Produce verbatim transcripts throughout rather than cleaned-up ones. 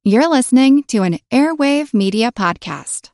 You're listening to an Airwave Media Podcast.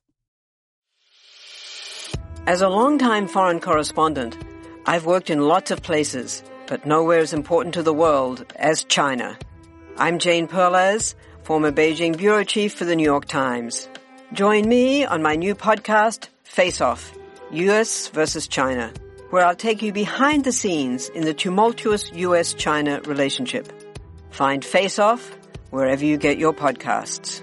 As a longtime foreign correspondent, I've worked in lots of places, but nowhere as important to the world as China. I'm Jane Perlez, former Beijing bureau chief for the New York Times. Join me on my new podcast, Face Off, U S versus China, where I'll take you behind the scenes in the tumultuous U S China relationship. Find Face Off wherever you get your podcasts.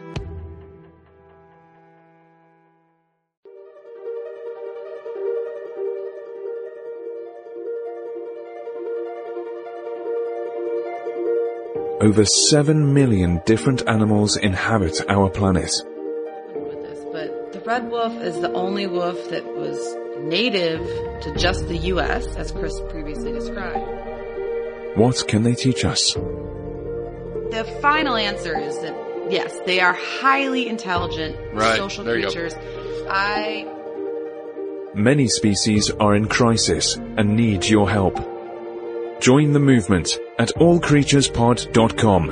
Over seven million different animals inhabit our planet. With this, but the red wolf is the only wolf that was native to just the U S, as Chris previously described. What can they teach us? The final answer is that, yes, they are highly intelligent right. social there creatures. I... Many species are in crisis and need your help. Join the movement at all creatures pod dot com.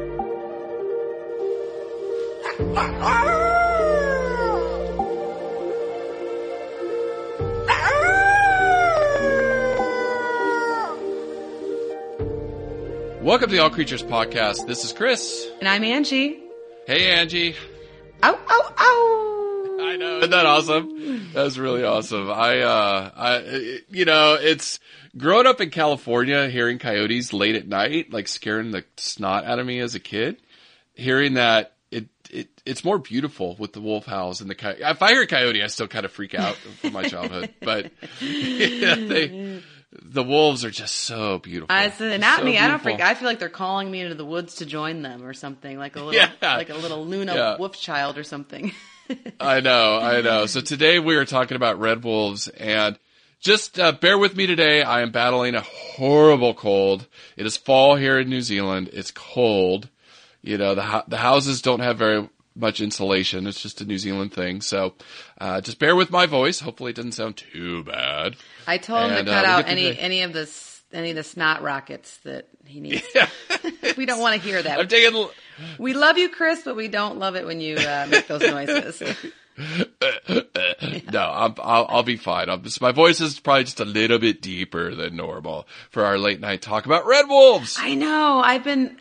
Welcome to the All Creatures Podcast. This is Chris. And I'm Angie. Hey, Angie. Ow, ow, ow! I know. Isn't that awesome? That was really awesome. I, uh, I, you know, it's growing up in California, hearing coyotes late at night, like scaring the snot out of me as a kid. Hearing that, it, it, it's more beautiful with the wolf howls and the coyote. If I hear a coyote, I still kind of freak out from my childhood, but yeah, they, the wolves are just so beautiful. I said, not so me. I don't beautiful. freak. I feel like they're calling me into the woods to join them or something, like a little, Yeah. like a little Luna Yeah. wolf child or something. I know, I know. So today we are talking about red wolves, and just uh, bear with me today. I am battling a horrible cold. It is fall here in New Zealand. It's cold. You know, the ho- the houses don't have very much insulation. It's just a New Zealand thing. So uh, just bear with my voice. Hopefully it doesn't sound too bad. I told him And, to uh, cut we'll out get to any the- any of this any of the snot rockets that he needs. Yeah. We don't want to hear that. I'm taking. We love you, Chris, but we don't love it when you uh, make those noises. No, I'm, I'll, I'll be fine. I'm just, my voice is probably just a little bit deeper than normal for our late night talk about red wolves. I know. I've been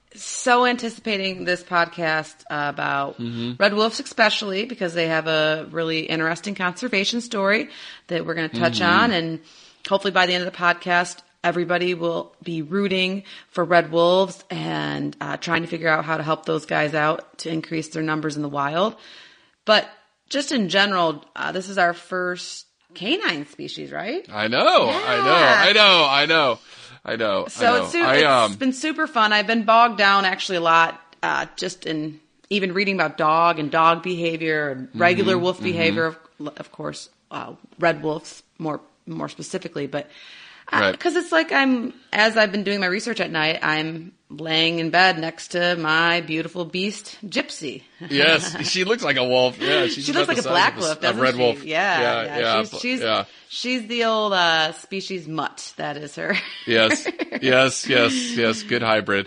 so anticipating this podcast uh, about Mm-hmm. red wolves, especially because they have a really interesting conservation story that we're going to touch Mm-hmm. on, and hopefully by the end of the podcast, everybody will be rooting for red wolves and uh, trying to figure out how to help those guys out to increase their numbers in the wild. But just in general, uh, this is our first canine species, right? I know, Yeah. I know, I know, I know, I know. So I know. it's, su- I, it's um, been super fun. I've been bogged down actually a lot, uh, just in even reading about dog and dog behavior and regular wolf behavior, of, of course, uh, red wolves more more specifically, but. Right. Because it's like I'm, as I've been doing my research at night, I'm laying in bed next to my beautiful beast, Gypsy. Yes, she looks like a wolf. Yeah, she's She about looks like the a size black of a, wolf, a doesn't red she? wolf. Yeah, yeah, yeah. yeah. She's, she's, yeah. she's the old uh, species mutt. That is her. Yes, yes, yes, yes. Good hybrid.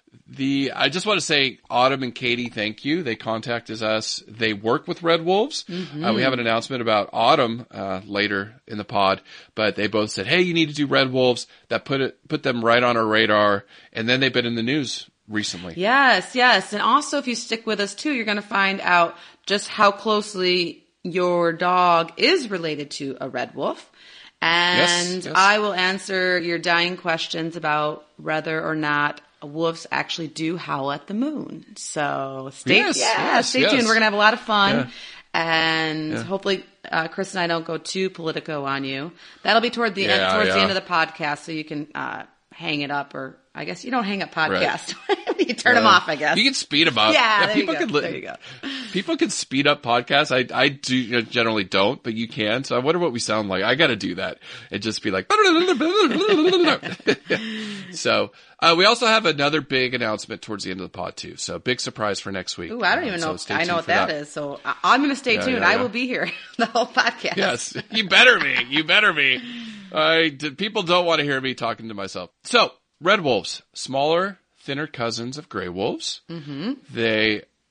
The I just want to say, Autumn and Katie, thank you. They contacted us. They work with red wolves. Mm-hmm. Uh, we have an announcement about Autumn uh, later in the pod, but they both said, "Hey, you need to do red wolves." That put it put them right on our radar, and then they've been in the news recently. Yes, yes. And also, if you stick with us too, you're going to find out just how closely your dog is related to a red wolf. And Yes, yes. I will answer your dying questions about whether or not wolves actually do howl at the moon. So stay, Yes, yeah, yes, stay yes. tuned. We're going to have a lot of fun. Yeah. And Yeah. hopefully, uh, Chris and I don't go too politico on you. That'll be toward the Yeah, end, towards yeah. the end of the podcast, so you can uh, hang it up, or I guess you don't hang up podcasts. You turn them Uh, off, I guess. You can speed them up. Yeah, there you people go. can li- There you go. People can speed up podcasts. I I do you know, generally don't, but you can. So I wonder what we sound like. I got to do that and just be like. So uh, we also have another big announcement towards the end of the pod too. So big surprise for next week. Ooh, I don't Uh, even so know. stay I know tuned what for that is. So I- I'm going to stay Yeah, tuned. yeah, I yeah. will be here the whole podcast. Yes, you better be. You better be. I d- people don't want to hear me talking to myself. So red wolves, smaller, thinner cousins of gray wolves. Mm-hmm. They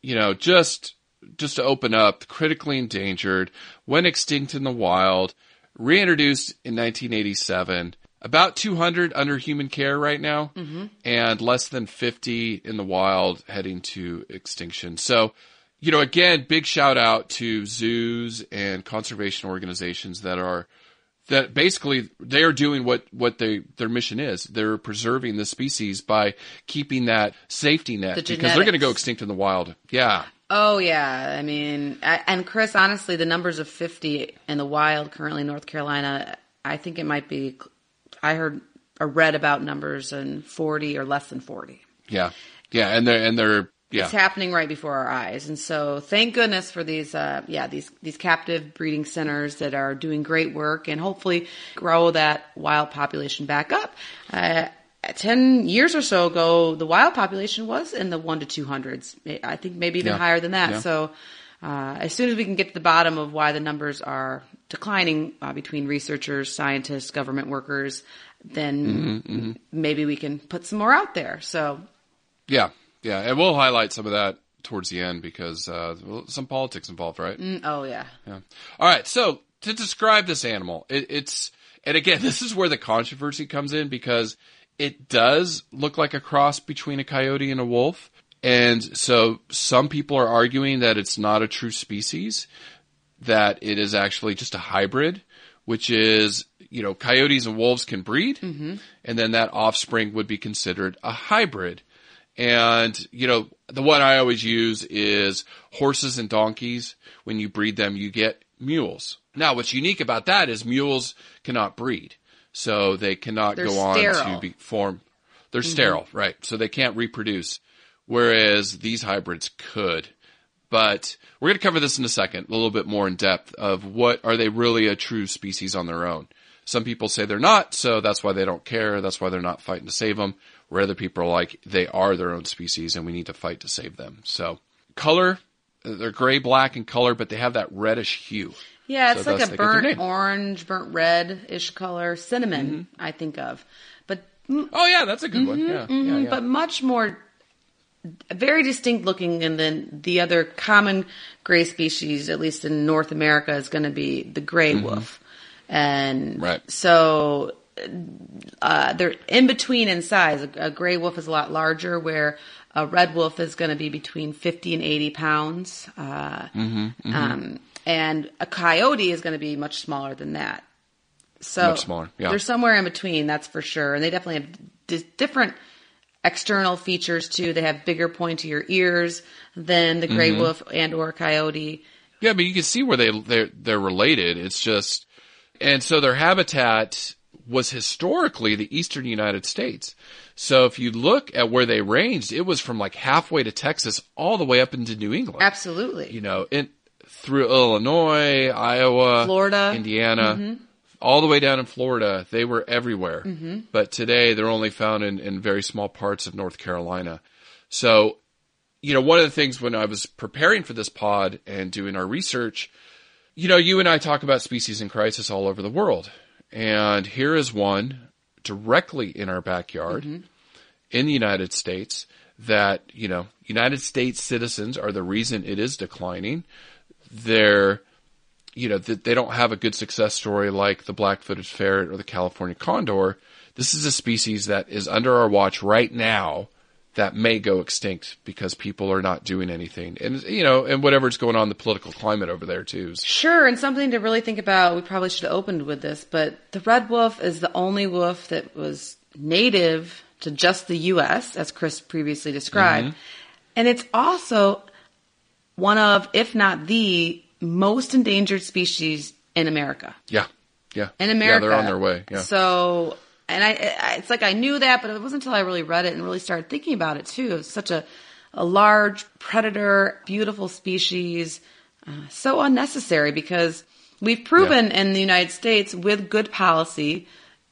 you know, just just to open up, critically endangered, went extinct in the wild, reintroduced in nineteen eighty-seven, about two hundred under human care right now, mm-hmm. and less than fifty in the wild heading to extinction. So, you know, again, big shout out to zoos and conservation organizations that are, that basically they are doing what, what they, their mission is. They're preserving the species by keeping that safety net The because genetics. they're going to go extinct in the wild. Yeah. Oh, yeah. I mean, I- and Chris, honestly, the numbers of fifty in the wild currently in North Carolina, I think it might be, I heard or read about numbers in forty or less than forty. Yeah. Yeah. And they're, and they're, yeah. It's happening right before our eyes. And so thank goodness for these, uh, yeah, these, these captive breeding centers that are doing great work and hopefully grow that wild population back up. Uh, ten years or so ago, the wild population was in the one to two hundreds. I think maybe even Yeah. higher than that. Yeah. So, uh, as soon as we can get to the bottom of why the numbers are declining, uh, between researchers, scientists, government workers, then Mm-hmm, mm-hmm. maybe we can put some more out there. So, Yeah. Yeah. And we'll highlight some of that towards the end because, uh, well, some politics involved, right? mm, oh yeah. Yeah. All right. So to describe this animal, it, it's, and again, this is where the controversy comes in because it does look like a cross between a coyote and a wolf. And so some people are arguing that it's not a true species, that it is actually just a hybrid, which is, you know, coyotes and wolves can breed. Mm-hmm. And then that offspring would be considered a hybrid. And, you know, the one I always use is horses and donkeys. When you breed them, you get mules. Now, what's unique about that is mules cannot breed. So they cannot They're go on sterile. to be form. They're mm-hmm. sterile, right? So they can't reproduce. Whereas these hybrids could. But we're going to cover this in a second, a little bit more in depth of what are they really a true species on their own. Some people say they're not, so that's why they don't care. That's why they're not fighting to save them. Where other people are like, they are their own species and we need to fight to save them. So color, they're gray, black in color, but they have that reddish hue. Yeah, it's So like thus a they get their burnt name. orange, burnt red-ish color. Cinnamon, Mm-hmm. I think of. But Oh yeah, that's a good one. Yeah, yeah, yeah. but much more, very distinct looking than the other common gray species, at least in North America, is going to be the gray wolf. And Right. so uh, they're in between in size. A, a gray wolf is a lot larger, where a red wolf is going to be between fifty and eighty pounds. Uh, Mm-hmm, mm-hmm. Um, and a coyote is going to be much smaller than that. So Much smaller, yeah. they're somewhere in between, that's for sure. And they definitely have di- different external features too. They have bigger, pointier ears than the gray Mm-hmm. wolf and or coyote. Yeah, but you can see where they they're, they're related. It's just, and so their habitat was historically the eastern United States. So if you look at where they ranged, it was from like halfway to Texas all the way up into New England. Absolutely. You know, in through Illinois, Iowa, Florida. Indiana, Mm-hmm. all the way down in Florida. They were everywhere. Mm-hmm. But today they're only found in, in very small parts of North Carolina. So, you know, one of the things when I was preparing for this pod and doing our research, you know, you and I talk about species in crisis all over the world. And here is one directly in our backyard Mm-hmm. in the United States that, you know, United States citizens are the reason it is declining. They're, you know, th- they don't have a good success story like the black-footed ferret or the California condor. This is a species that is under our watch right now that may go extinct because people are not doing anything. And, you know, and whatever's going on in the political climate over there too. Sure, and something to really think about, we probably should have opened with this, but the red wolf is the only wolf that was native to just the U S, as Chris previously described. Mm-hmm. And it's also one of, if not the most endangered species in America. Yeah. Yeah. In America. Yeah, they're on their way. Yeah. So, and I, I, it's like I knew that, but it wasn't until I really read it and really started thinking about it too. It was such a, a large predator, beautiful species, uh, so unnecessary because we've proven Yeah. in the United States with good policy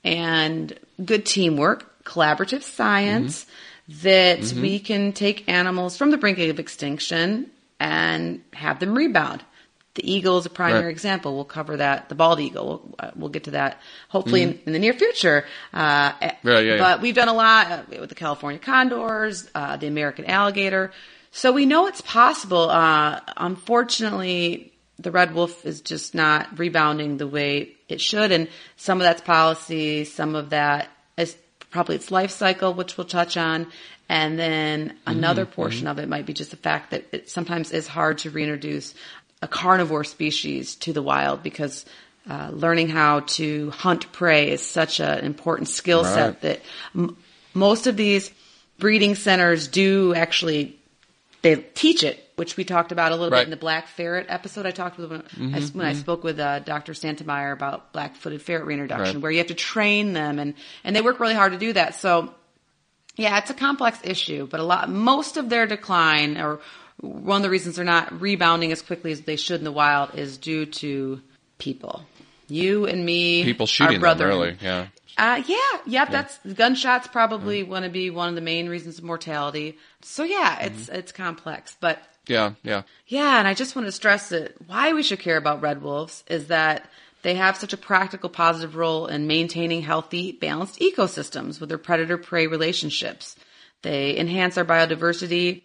and good teamwork, collaborative science, mm-hmm. that mm-hmm. we can take animals from the brink of extinction and have them rebound. The eagle is a primary Right. example. We'll cover that. The bald eagle. We'll, uh, we'll get to that hopefully Mm-hmm. in, in the near future. Uh, Right, yeah, but yeah. we've done a lot uh, with the California condors, uh, the American alligator. So we know it's possible. Uh, unfortunately, the red wolf is just not rebounding the way it should. And some of that's policy, some of that is probably its life cycle, which we'll touch on. And then another mm-hmm. portion of it might be just the fact that it sometimes is hard to reintroduce a carnivore species to the wild because uh, learning how to hunt prey is such an important skill set right. that m- most of these breeding centers do actually, they teach it, which we talked about a little right. bit in the black ferret episode. I talked with when, mm-hmm, I, when mm-hmm. I spoke with uh, Doctor Santemeyer about black-footed ferret reintroduction, right. where you have to train them, and, and they work really hard to do that. So, yeah, it's a complex issue, but a lot, most of their decline, or one of the reasons they're not rebounding as quickly as they should in the wild, is due to people. You and me, people shooting our brother, them, really, yeah. Uh, yeah, yep, yeah. That's gunshots probably want to be one of the main reasons of mortality. So yeah, it's mm-hmm. it's complex, but yeah, yeah, yeah. And I just want to stress that why we should care about red wolves is that they have such a practical, positive role in maintaining healthy, balanced ecosystems with their predator-prey relationships. They enhance our biodiversity,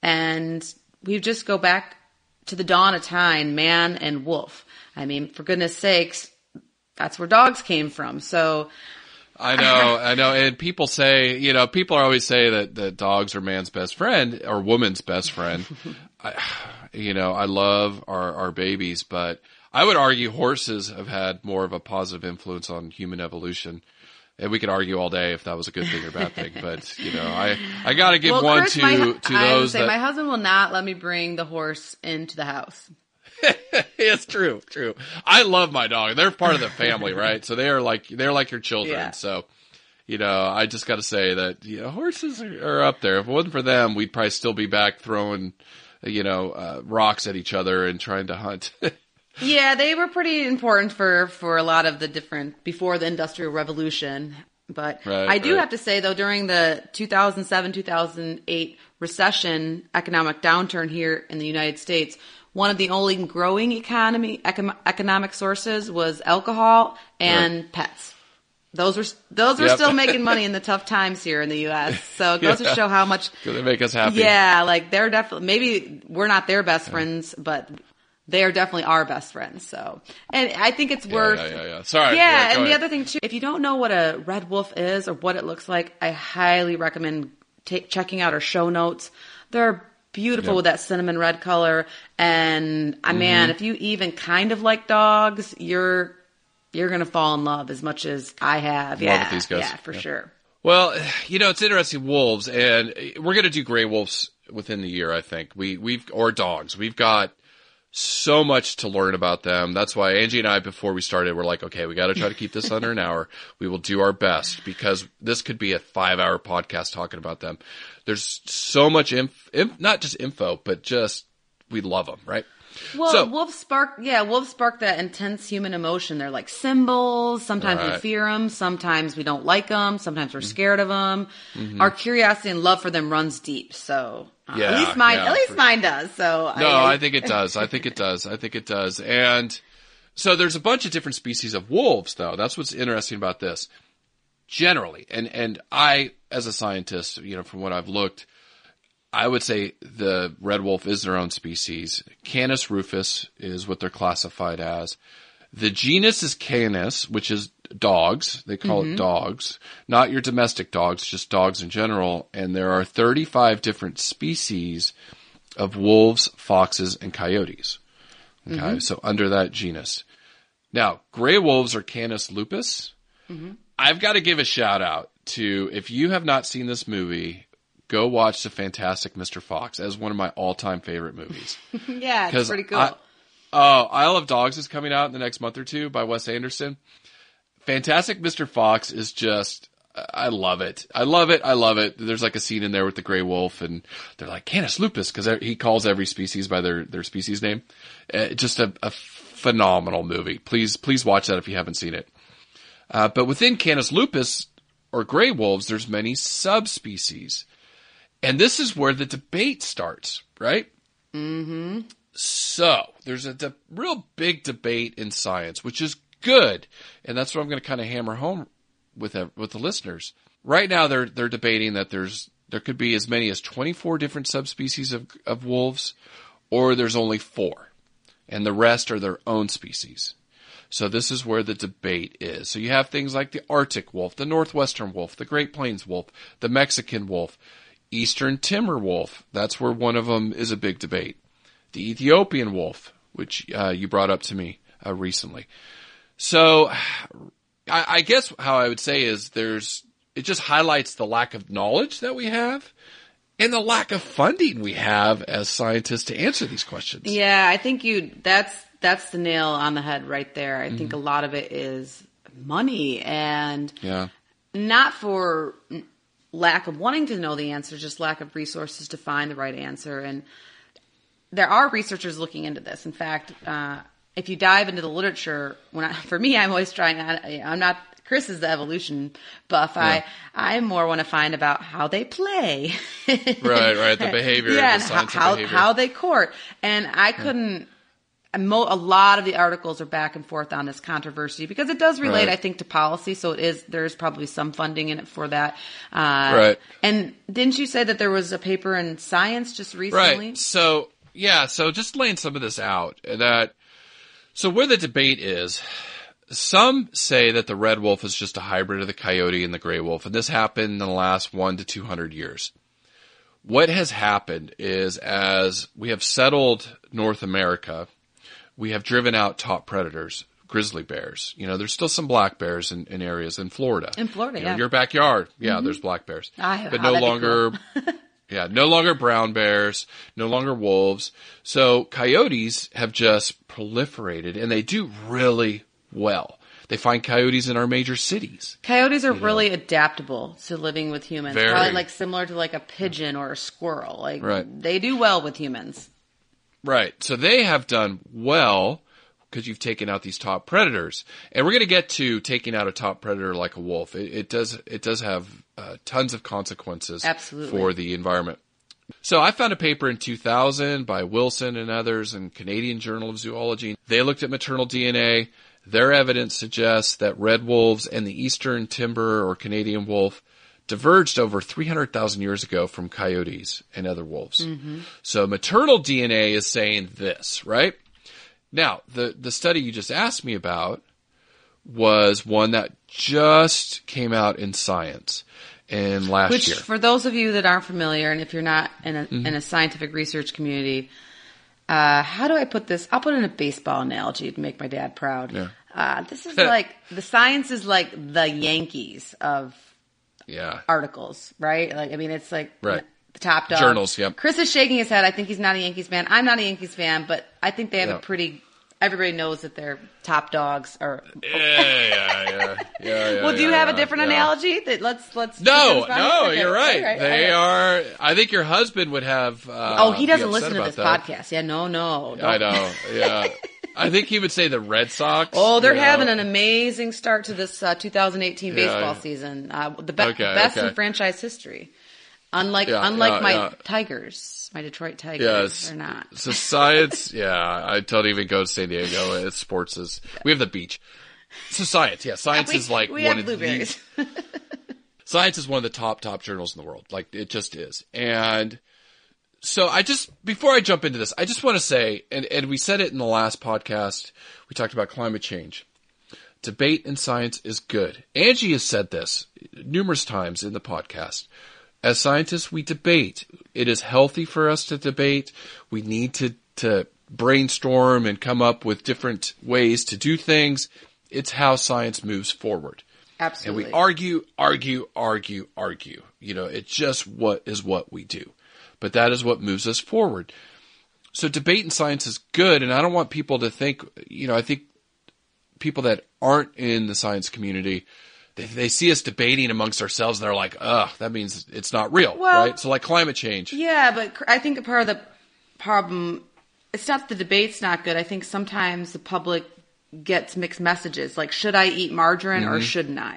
and we just go back to the dawn of time, man and wolf. I mean, for goodness sakes, that's where dogs came from. So. I know, I know. And people say, you know, people always say that, that dogs are man's best friend or woman's best friend. I, you know, I love our, our babies, but I would argue horses have had more of a positive influence on human evolution. And we could argue all day if that was a good thing or bad thing. But, you know, I, I got to give well, one Chris, to, my, to I those say that. My husband will not let me bring the horse into the house. It's true, true. I love my dog. They're part of the family, right? So they are like, they're like your children. Yeah. So, you know, I just got to say that, you know, horses are, are up there. If it wasn't for them, we'd probably still be back throwing, you know, uh, rocks at each other and trying to hunt. Yeah, they were pretty important for, for a lot of the different, before the Industrial Revolution. But right, I do right. have to say, though, during the two thousand seven, two thousand eight recession, economic downturn here in the United States, one of the only growing economy econ- economic sources was alcohol and right. pets. Those were those were yep. still making money in the tough times here in the U S. So it goes yeah. to show how much they make us happy. Yeah, like they're definitely maybe we're not their best yeah. friends, but they are definitely our best friends. So, and I think it's yeah, worth. Yeah, yeah, yeah. Sorry. Yeah, yeah and the ahead. other thing too, if you don't know what a red wolf is or what it looks like, I highly recommend t- checking out our show notes. They're beautiful yep. with that cinnamon red color, and uh, mm-hmm. man, if you even kind of like dogs, you're you're gonna fall in love as much as I have. Love yeah, with these guys. yeah, for yeah. sure. Well, you know, it's interesting. Wolves, and we're gonna do gray wolves within the year. I think we we've or dogs. We've got so much to learn about them. That's why Angie and I, before we started, were like, okay, we got to try to keep this under an hour. We will do our best because this could be a five hour podcast talking about them. There's so much inf, inf not just info, but just, we love them, right? Well, so, wolves spark, yeah, wolves spark that intense human emotion. They're like symbols. Sometimes right. we fear them. Sometimes we don't like them. Sometimes we're scared of them. Mm-hmm. Our curiosity and love for them runs deep. So uh, yeah, at least mine, yeah, at least for, mine does. So no, I, I think it does. I think it does. I think it does. And so there's a bunch of different species of wolves, though. That's what's interesting about this. Generally, and and I, as a scientist, you know, from what I've looked, I would say the red wolf is their own species. Canis rufus is what they're classified as. The genus is Canis, which is dogs. They call mm-hmm. it dogs. Not your domestic dogs, just dogs in general. And there are thirty-five different species of wolves, foxes, and coyotes. Okay, mm-hmm. so under that genus. Now, gray wolves are Canis lupus. Mm-hmm. I've got to give a shout out to, if you have not seen this movie, go watch The Fantastic Mister Fox as one of my all-time favorite movies. Yeah, it's pretty cool. I, oh, Isle of Dogs is coming out in the next month or two by Wes Anderson. Fantastic Mister Fox is just, I love it. I love it. I love it. There's like a scene in there with the gray wolf, and they're like, Canis lupus, because he calls every species by their, their species name. Uh, just a, a phenomenal movie. Please, please watch that if you haven't seen it. Uh, but within Canis lupus, or gray wolves, there's many subspecies. And this is where the debate starts, right? Mm-hmm. So there's a de- real big debate in science, which is good. And that's what I'm going to kind of hammer home with, uh, with the listeners. Right now, they're, they're debating that there's There could be as many as twenty-four different subspecies of, of wolves, or there's only four, and the rest are their own species. So this is where the debate is. So you have things like the Arctic wolf, the Northwestern wolf, the Great Plains wolf, the Mexican wolf, Eastern Timor wolf. That's where one of them is a big debate. The Ethiopian wolf, which uh, you brought up to me uh, recently. So I, I guess how I would say is there's, it just highlights the lack of knowledge that we have and the lack of funding we have as scientists to answer these questions. Yeah, I think you, that's, that's the nail on the head right there. I mm-hmm. think a lot of it is money and yeah. not for lack of wanting to know the answer, just lack of resources to find the right answer. And there are researchers looking into this. In fact, uh, if you dive into the literature, when I, for me, I'm always trying, I, I'm not, Chris is the evolution buff. Yeah. I, I more want to find about how they play. right, right. The behavior, yeah, the science how, of behavior. How they court. And I couldn't, yeah. mo- a lot of the articles are back and forth on this controversy because it does relate, right. I think, to policy. So it is, there's probably some funding in it for that. Uh, right. And didn't you say that there was a paper in Science just recently? Right. So, yeah, so just laying some of this out, that, so where the debate is, some say that the red wolf is just a hybrid of the coyote and the gray wolf, and this happened in the last one to two hundred years. What has happened is, as we have settled North America, we have driven out top predators, grizzly bears. You know, there's still some black bears in, in areas in Florida. In Florida, you yeah. know, your backyard, yeah, mm-hmm. there's black bears. I, but oh, no longer... Cool. Yeah, no longer brown bears, no longer wolves. So coyotes have just proliferated, and they do really well. They find coyotes in our major cities. Coyotes are really know. adaptable to living with humans. Very. Probably like similar to like a pigeon or a squirrel. Like right. They do well with humans. Right. So they have done well because you've taken out these top predators. And we're going to get to taking out a top predator like a wolf. It, it does it does have uh, tons of consequences Absolutely. for the environment. So I found a paper in two thousand by Wilson and others in Canadian Journal of Zoology. They looked at maternal D N A. Their evidence suggests that red wolves and the Eastern Timber or Canadian wolf diverged over three hundred thousand years ago from coyotes and other wolves. Mm-hmm. So maternal D N A is saying this, right? Now, the, the study you just asked me about was one that just came out in Science in last Which, year. For those of you that aren't familiar, and if you're not in a, mm-hmm. in a scientific research community, uh, how do I put this? I'll put in a baseball analogy to make my dad proud. Yeah. Uh, this is like, the Science is like the Yankees of yeah. articles, right? Like, I mean, it's like right. the top dog. Journals, yep. Chris is shaking his head. I think he's not a Yankees fan. I'm not a Yankees fan, but I think they have yep. a pretty, everybody knows that they're top dogs. Or yeah, yeah, yeah, yeah, yeah. Well, do you yeah, have yeah, a different yeah. analogy? That let's let's. No, no, okay. you're right. right they right. are. I think your husband would have. Uh, oh, he doesn't listen to this that. podcast. Yeah, no, no. Don't. I know. Yeah. I think he would say the Red Sox. Oh, they're you having know. an amazing start to this uh, two thousand eighteen Yeah, baseball yeah. season. Uh, the be- Okay, best okay. in franchise history. Unlike Yeah, unlike yeah, my yeah. Tigers, my Detroit Tigers, Yes. are not. So science, yeah, I don't even go to San Diego. It's sports is, we have the beach. So science, yeah, science we, is like we one have of blueberries. the, science is one of the top, top journals in the world. Like, it just is. And so I just, before I jump into this, I just want to say, and, and we said it in the last podcast, we talked about climate change. Debate in science is good. Angie has said this numerous times in the podcast. As scientists, we debate. It is healthy for us to debate. We need to, to brainstorm and come up with different ways to do things. It's how science moves forward. Absolutely. And we argue, argue, argue, argue. You know, it's just what is what we do. But that is what moves us forward. So debate in science is good, and I don't want people to think, you know, I think people that aren't in the science community, they, they see us debating amongst ourselves and they're like, ugh, that means it's not real, well, right? So like climate change. Yeah, but I think part of the problem, it's not the debate's not good. I think sometimes the public gets mixed messages, like should I eat margarine mm-hmm. or shouldn't I?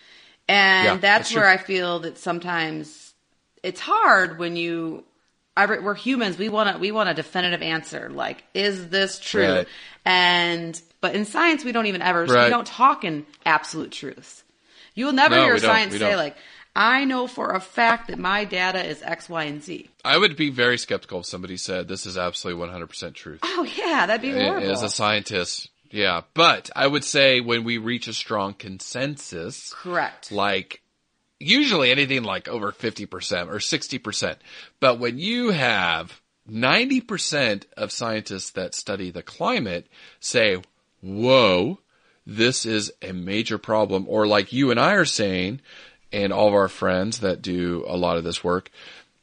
And yeah, that's, that's where true. I feel that sometimes it's hard when you, we're humans, we want to, we want a definitive answer. Like, is this true? Right. And, but in science, we don't even ever, right. we don't talk in absolute truths. You will never no, hear we don't. science We say don't. like, I know for a fact that my data is X, Y, and Z. I would be very skeptical if somebody said this is absolutely one hundred percent truth. Oh, yeah, that'd be horrible. As a scientist, yeah. But I would say when we reach a strong consensus. Correct. Like, usually anything like over fifty percent or sixty percent. But when you have ninety percent of scientists that study the climate say, whoa, this is a major problem. Or like you and I are saying, and all of our friends that do a lot of this work,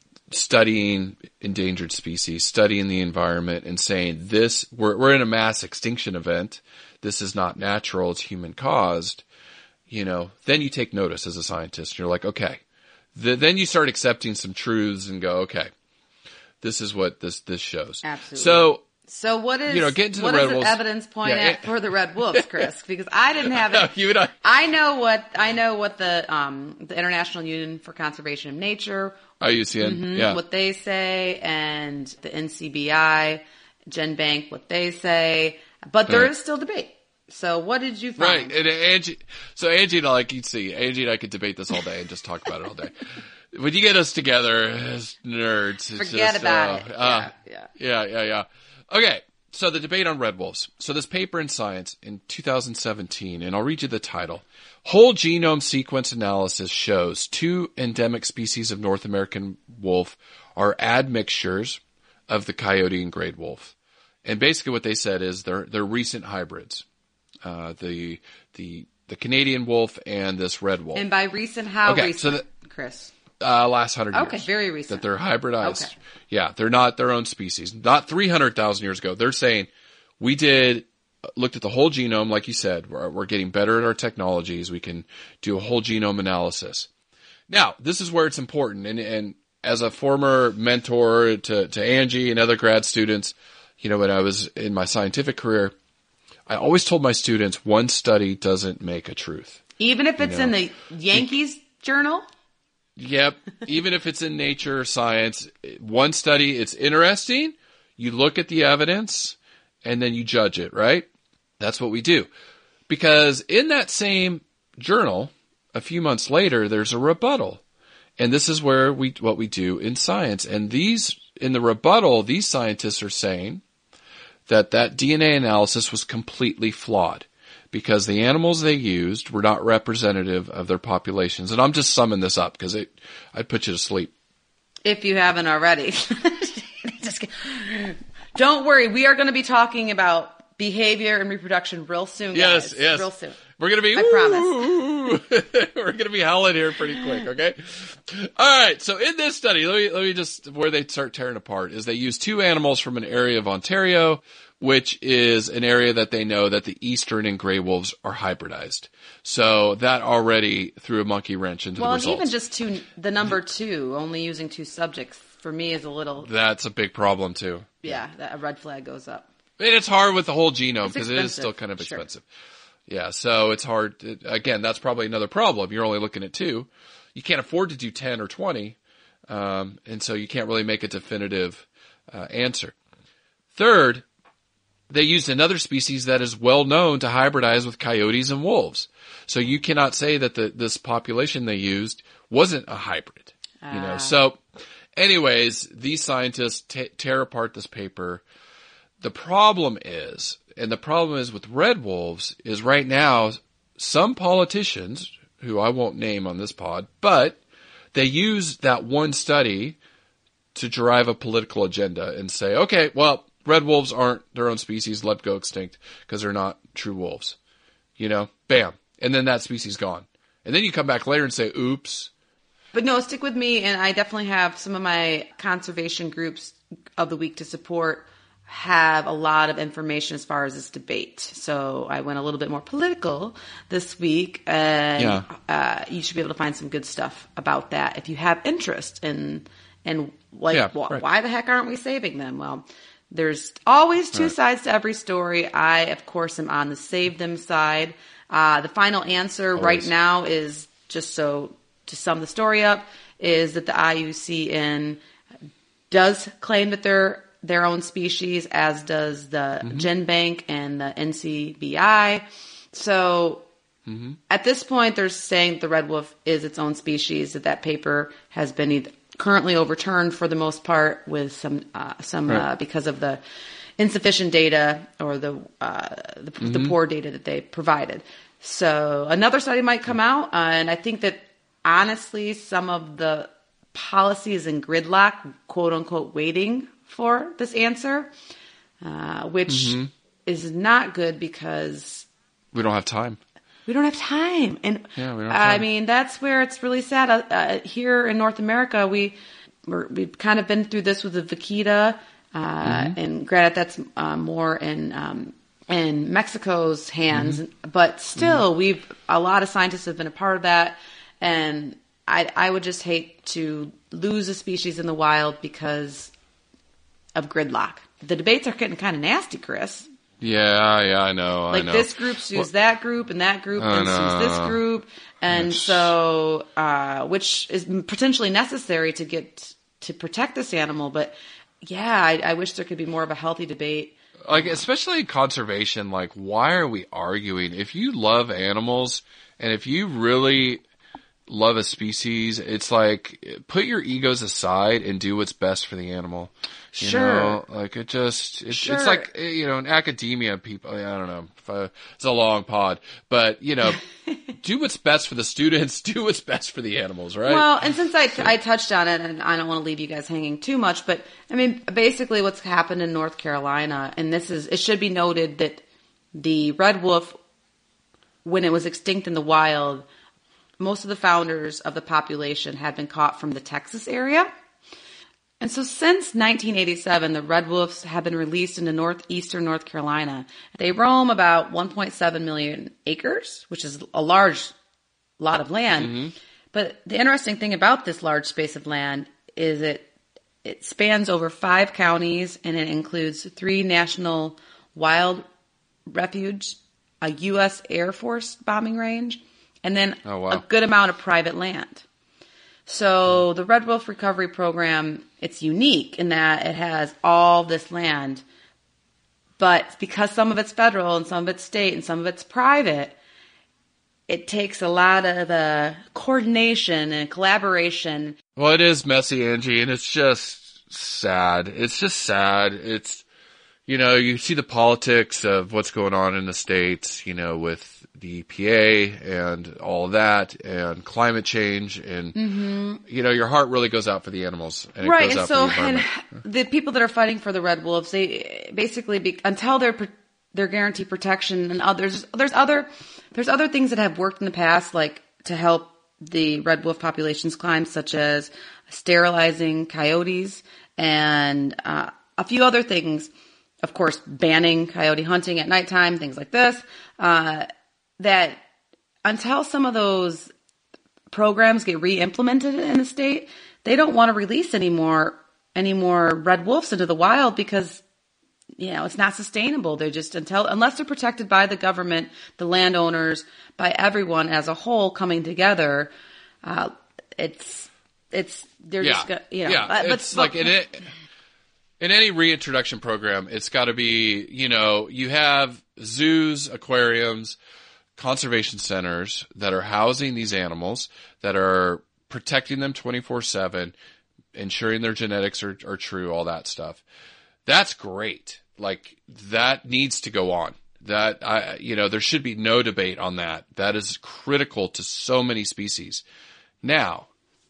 studying endangered species, studying the environment and saying this, we're, we're in a mass extinction event. This is not natural. It's human caused. You know, then you take notice as a scientist. You're like, okay, the, then you start accepting some truths and go, okay, this is what this, this shows. Absolutely. So, So what is you know, get into what the does Red the Wolves. evidence point Yeah, at it- for the Red Wolves, Chris? Because I didn't have it. you and I, I know what I know what the um the International Union for Conservation of Nature, I U C N, mhm, yeah. what they say, and the N C B I, GenBank, what they say, but there Right. is still debate. So what did you find? Right, and Angie, so Angie and I, like you'd see, Angie and I could debate this all day and just talk about it all day. When you get us together as nerds, it's Forget just, about uh, it. uh, Yeah, yeah, yeah, yeah. Okay, so the debate on red wolves. So this paper in Science in two thousand seventeen, and I'll read you the title. Whole genome sequence analysis shows two endemic species of North American wolf are admixtures of the coyote and gray wolf. And basically what they said is they're, they're recent hybrids. Uh, the, the, the Canadian wolf and this red wolf. And by recent, how Okay, recent, so the- Chris? Uh, last hundred years. Okay, very recent. That they're hybridized. Okay. Yeah, they're not their own species. Not three hundred thousand years ago. They're saying, we did, looked at the whole genome, like you said, we're, we're getting better at our technologies. We can do a whole genome analysis. Now, this is where it's important. And, and as a former mentor to, to Angie and other grad students, you know, when I was in my scientific career, I always told my students, one study doesn't make a truth. Even if it's know. in the Yankees journal? Yep. Even if it's in Nature or Science, one study, it's interesting. You look at the evidence and then you judge it, right? That's what we do. Because in that same journal, a few months later, there's a rebuttal. And this is where we, what we do in science. And these, in the rebuttal, these scientists are saying that that D N A analysis was completely flawed, because the animals they used were not representative of their populations. And I'm just summing this up because it, I'd put you to sleep. If you haven't already. Just kidding. Don't worry. We are going to be talking about behavior and reproduction real soon, guys. Yes, yes. Real soon. We're going to be, I promise. We're going to be howling here pretty quick, okay? All right. So in this study, let me, let me just, where they start tearing apart is they use two animals from an area of Ontario, which is an area that they know that the eastern and gray wolves are hybridized. So that already threw a monkey wrench into Well, the and results. even just two, the number two, only using two subjects, for me is a little, That's a big problem too. yeah, that a red flag goes up. And it's hard with the whole genome It's because it is expensive. still kind of Sure. expensive. Yeah, so it's hard. to- Again, that's probably another problem. You're only looking at two. You can't afford to do ten or twenty, um, and so you can't really make a definitive uh, answer. Third, they used another species that is well known to hybridize with coyotes and wolves. So you cannot say that the, this population they used wasn't a hybrid. You know. Ah. So, anyways, these scientists t- tear apart this paper. The problem is, and the problem is with red wolves, is right now some politicians, who I won't name on this pod, but they use that one study to drive a political agenda and say, okay, well, red wolves aren't their own species, let go extinct because they're not true wolves. You know, bam. And then that species gone. And then you come back later and say, oops. But no, stick with me, and I definitely have some of my conservation groups of the week to support have a lot of information as far as this debate. So I went a little bit more political this week, and Yeah. uh, you should be able to find some good stuff about that if you have interest in, and like, Yeah, wh- right. why the heck aren't we saving them? Well, there's always two Right. sides to every story. I, of course, am on the save them side. Uh, the final answer right Always. now is, just so to sum the story up, is that the I U C N does claim that they're their own species, as does the Mm-hmm. GenBank and the N C B I. So Mm-hmm. At this point, they're saying the red wolf is its own species, that that paper has been either currently overturned for the most part with some, uh, some, right. uh, because of the insufficient data or the, uh, the, mm-hmm. the poor data that they provided. So another study might come out, uh, and I think that honestly, some of the policy is in gridlock, quote unquote, waiting for this answer, uh, which mm-hmm. is not good because we don't have time. We don't have time. And yeah, we don't have time. I mean, that's where it's really sad. Uh, uh, here in North America, we, we're, we've kind of been through this with the vaquita, uh, mm-hmm. and granted that's uh, more in, um, in Mexico's hands, mm-hmm. but still mm-hmm. we've, a lot of scientists have been a part of that. And I, I would just hate to lose a species in the wild because of gridlock. The debates are getting kind of nasty, Chris. Yeah, yeah, I know. Like I know. this group sues well, that group, and that group I then know. sues this group, and it's... so uh, which is potentially necessary to get to protect this animal. But yeah, I, I wish there could be more of a healthy debate. Like especially conservation. Like, why are we arguing? If you love animals, and if you really love a species, it's like put your egos aside and do what's best for the animal. You sure. know, like it just, it, sure. it's like, you know, in academia, people, I don't know, if I, it's a long pod, but you know, do what's best for the students, do what's best for the animals, right? Well, and since I, I touched on it, and I don't want to leave you guys hanging too much, but I mean, basically what's happened in North Carolina, and this is, it should be noted that the red wolf, when it was extinct in the wild, most of the founders of the population had been caught from the Texas area. And so since nineteen eighty-seven, the red wolves have been released into northeastern North Carolina. They roam about one point seven million acres, which is a large lot of land. Mm-hmm. But the interesting thing about this large space of land is it it spans over five counties, and it includes three national wild refuge, a U S Air Force bombing range, and then oh, wow. a good amount of private land. So the Red Wolf Recovery Program, it's unique in that it has all this land, but because some of it's federal and some of it's state and some of it's private, it takes a lot of uh, coordination and collaboration. Well, it is messy, Angie, and it's just sad. It's just sad. It's, you know, you see the politics of what's going on in the states, you know, with the E P A and all of that and climate change and, mm-hmm. you know, your heart really goes out for the animals. And it right. goes And out so, for the and environment. the people that are fighting for the red wolves, they basically, be, until they're, they're guaranteed protection and others, there's other, there's other things that have worked in the past, like to help the red wolf populations climb, such as sterilizing coyotes and, uh, a few other things. Of course, banning coyote hunting at nighttime, things like this, uh, that until some of those programs get re-implemented in the state, they don't want to release any more, any more red wolves into the wild because, you know, it's not sustainable. They're just until, unless they're protected by the government, the landowners, by everyone as a whole coming together, uh, it's, it's, they're yeah. just, you know, yeah. uh, but, it's like in it. In any reintroduction program, it's got to be, you know, you have zoos, aquariums, conservation centers that are housing these animals, that are protecting them twenty-four seven, ensuring their genetics are, are true, all that stuff. That's great. Like, that needs to go on. That, I, you know, there should be no debate on that. That is critical to so many species. Now,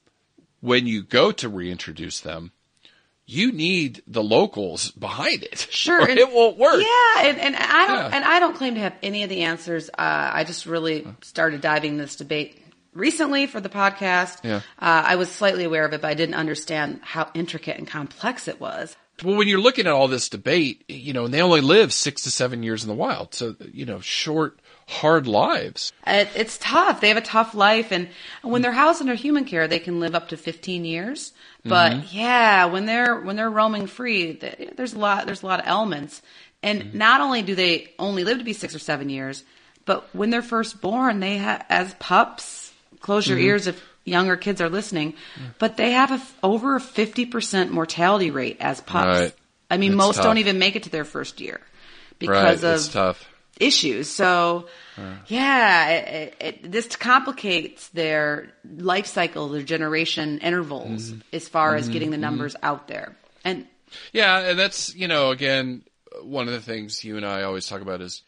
when you go to reintroduce them, you need the locals behind it. Sure. Or it won't work. Yeah. And, and I don't, Yeah. and I don't claim to have any of the answers. Uh, I just really started diving this debate recently for the podcast. Yeah. Uh, I was slightly aware of it, but I didn't understand how intricate and complex it was. Well, when you're looking at all this debate, you know, and they only live six to seven years in the wild. So, you know, short, hard lives. It, it's tough. They have a tough life. And when they're housed under human care, they can live up to fifteen years. But mm-hmm. yeah, when they're, when they're roaming free, there's a lot, there's a lot of elements. And mm-hmm. not only do they only live to be six or seven years, but when they're first born, they have, as pups, close your mm-hmm. ears if younger kids are listening, yeah. but they have a, over a fifty percent mortality rate as pups. Right. I mean, it's most tough. don't even make it to their first year because right. of, it's tough. issues. So, uh, yeah, it, it, this complicates their life cycle, their generation intervals, mm-hmm. as far mm-hmm. as getting the numbers mm-hmm. out there. And yeah, and that's, you know, again, one of the things you and I always talk about is,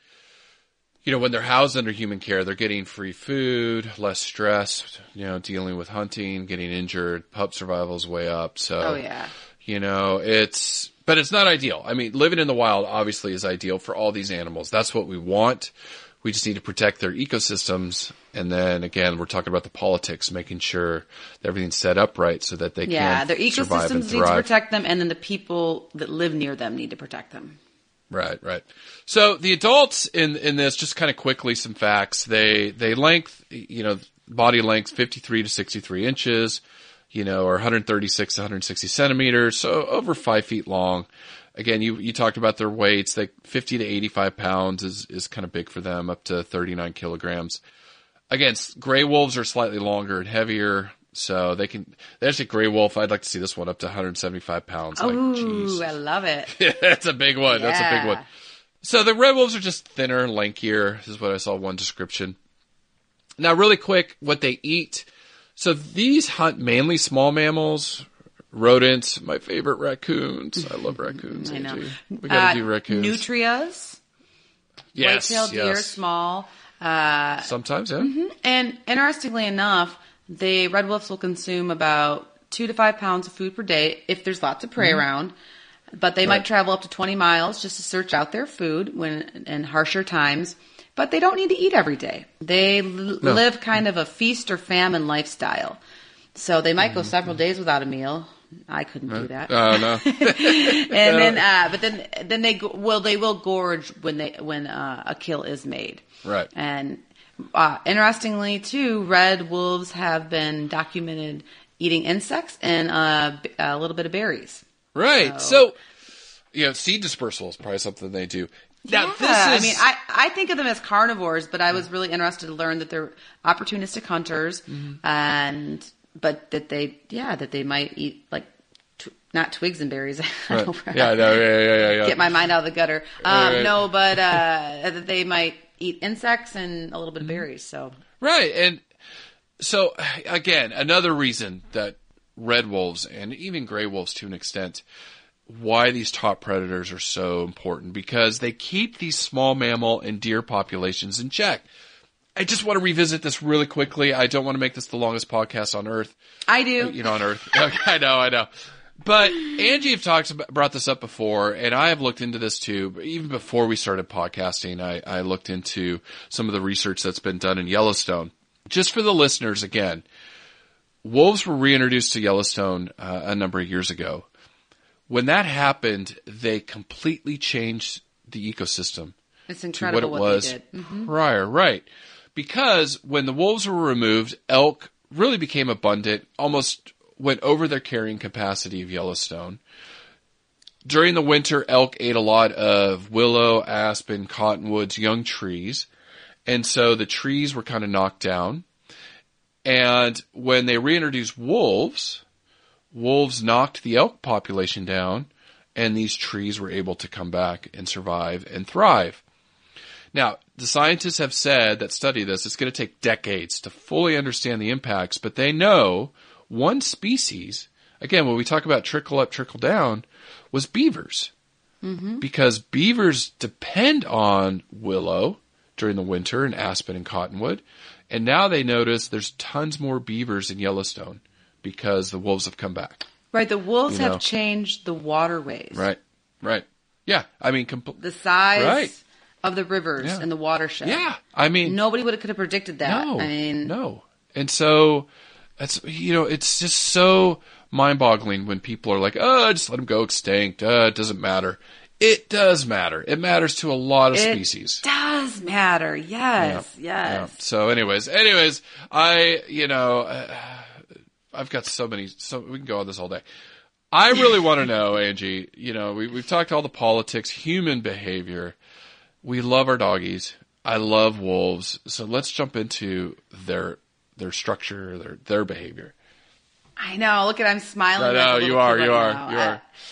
you know, when they're housed under human care, they're getting free food, less stress, you know, dealing with hunting, getting injured, pup survival is way up. So, oh, yeah. you know, it's, but it's not ideal. I mean, living in the wild obviously is ideal for all these animals. That's what we want. We just need to protect their ecosystems. And then again, we're talking about the politics, making sure that everything's set up right so that they yeah, can their survive and ecosystems thrive. need to protect them, and then the people that live near them need to protect them. Right, right. So the adults in in this, just kind of quickly, some facts. They they length, you know, body length fifty-three to sixty-three inches, you know, or one thirty-six to one sixty centimeters, so over five feet long. Again, you you talked about their weights. Like fifty to eighty-five pounds is is kind of big for them, up to thirty-nine kilograms. Again, gray wolves are slightly longer and heavier. So they can, there's a gray wolf. I'd like to see this one up to one seventy-five pounds. Oh, like, I love it. That's a big one. Yeah. That's a big one. So the red wolves are just thinner and lankier. This is what I saw one description. Now, really quick, what they eat. So these hunt mainly small mammals, rodents. My favorite, raccoons. I love raccoons. I know. Angie. We gotta uh, do raccoons. Nutrias. Yes, White-tailed deer, yes. small. Uh, Sometimes, yeah. Mm-hmm. And interestingly enough, the red wolves will consume about two to five pounds of food per day if there's lots of prey mm-hmm. around. But they right. might travel up to twenty miles just to search out their food when in harsher times. But they don't need to eat every day. They l- no. live kind of a feast or famine lifestyle. So they might mm-hmm. go several days without a meal. I couldn't no. do that. Oh, no. and then, uh, but then, then they go, well, they will gorge when they when uh, a kill is made. Right. And uh, interestingly, too, red wolves have been documented eating insects and uh, a little bit of berries. Right. So, so you know, seed dispersal is probably something they do. Now, yeah, this is... I mean, I, I think of them as carnivores, but I was really interested to learn that they're opportunistic hunters, mm-hmm. and but that they, yeah, that they might eat like tw- not twigs and berries. Right. yeah, no, yeah, yeah, yeah, yeah. Get my mind out of the gutter. Um, right. No, but uh, that they might eat insects and a little bit of berries. So right, and so again, another reason that red wolves and even gray wolves, to an extent, why these top predators are so important, because they keep these small mammal and deer populations in check. I just want to revisit this really quickly. I don't want to make this the longest podcast on Earth. I do. You know, on Earth. Okay, I know, I know. But Angie have talked about, brought this up before, and I have looked into this too. Even before we started podcasting, I, I looked into some of the research that's been done in Yellowstone. Just for the listeners, again, wolves were reintroduced to Yellowstone uh, a number of years ago. When that happened, they completely changed the ecosystem. It's incredible to what it what was they did. Mm-hmm. prior, right? Because when the wolves were removed, elk really became abundant, almost went over their carrying capacity of Yellowstone. During the winter, elk ate a lot of willow, aspen, cottonwoods, young trees, and so the trees were kind of knocked down. And when they reintroduced wolves, wolves knocked the elk population down, and these trees were able to come back and survive and thrive. Now, the scientists have said that study this, it's going to take decades to fully understand the impacts, but they know one species, again, when we talk about trickle up, trickle down, was beavers. Mm-hmm. Because beavers depend on willow during the winter and aspen and cottonwood, and now they notice there's tons more beavers in Yellowstone because the wolves have come back. Right, the wolves you have know? changed the waterways. Right, right. Yeah, I mean... Compl- the size right. of the rivers yeah. and the watershed. Yeah, I mean... Nobody would have could have predicted that. No, I mean... no. And so, that's, you know, it's just so mind-boggling when people are like, oh, just let them go extinct. Uh, it doesn't matter. It does matter. It matters to a lot of it species. It does matter. Yes, yeah. yes. Yeah. So anyways, anyways, I, you know, uh, I've got so many, so we can go on this all day. I really want to know, Angie, you know, we, we've talked all the politics, human behavior. We love our doggies. I love wolves. So let's jump into their, their structure, their, their behavior. I know. Look at, I'm smiling. I know, like you are, right you are, now. you are.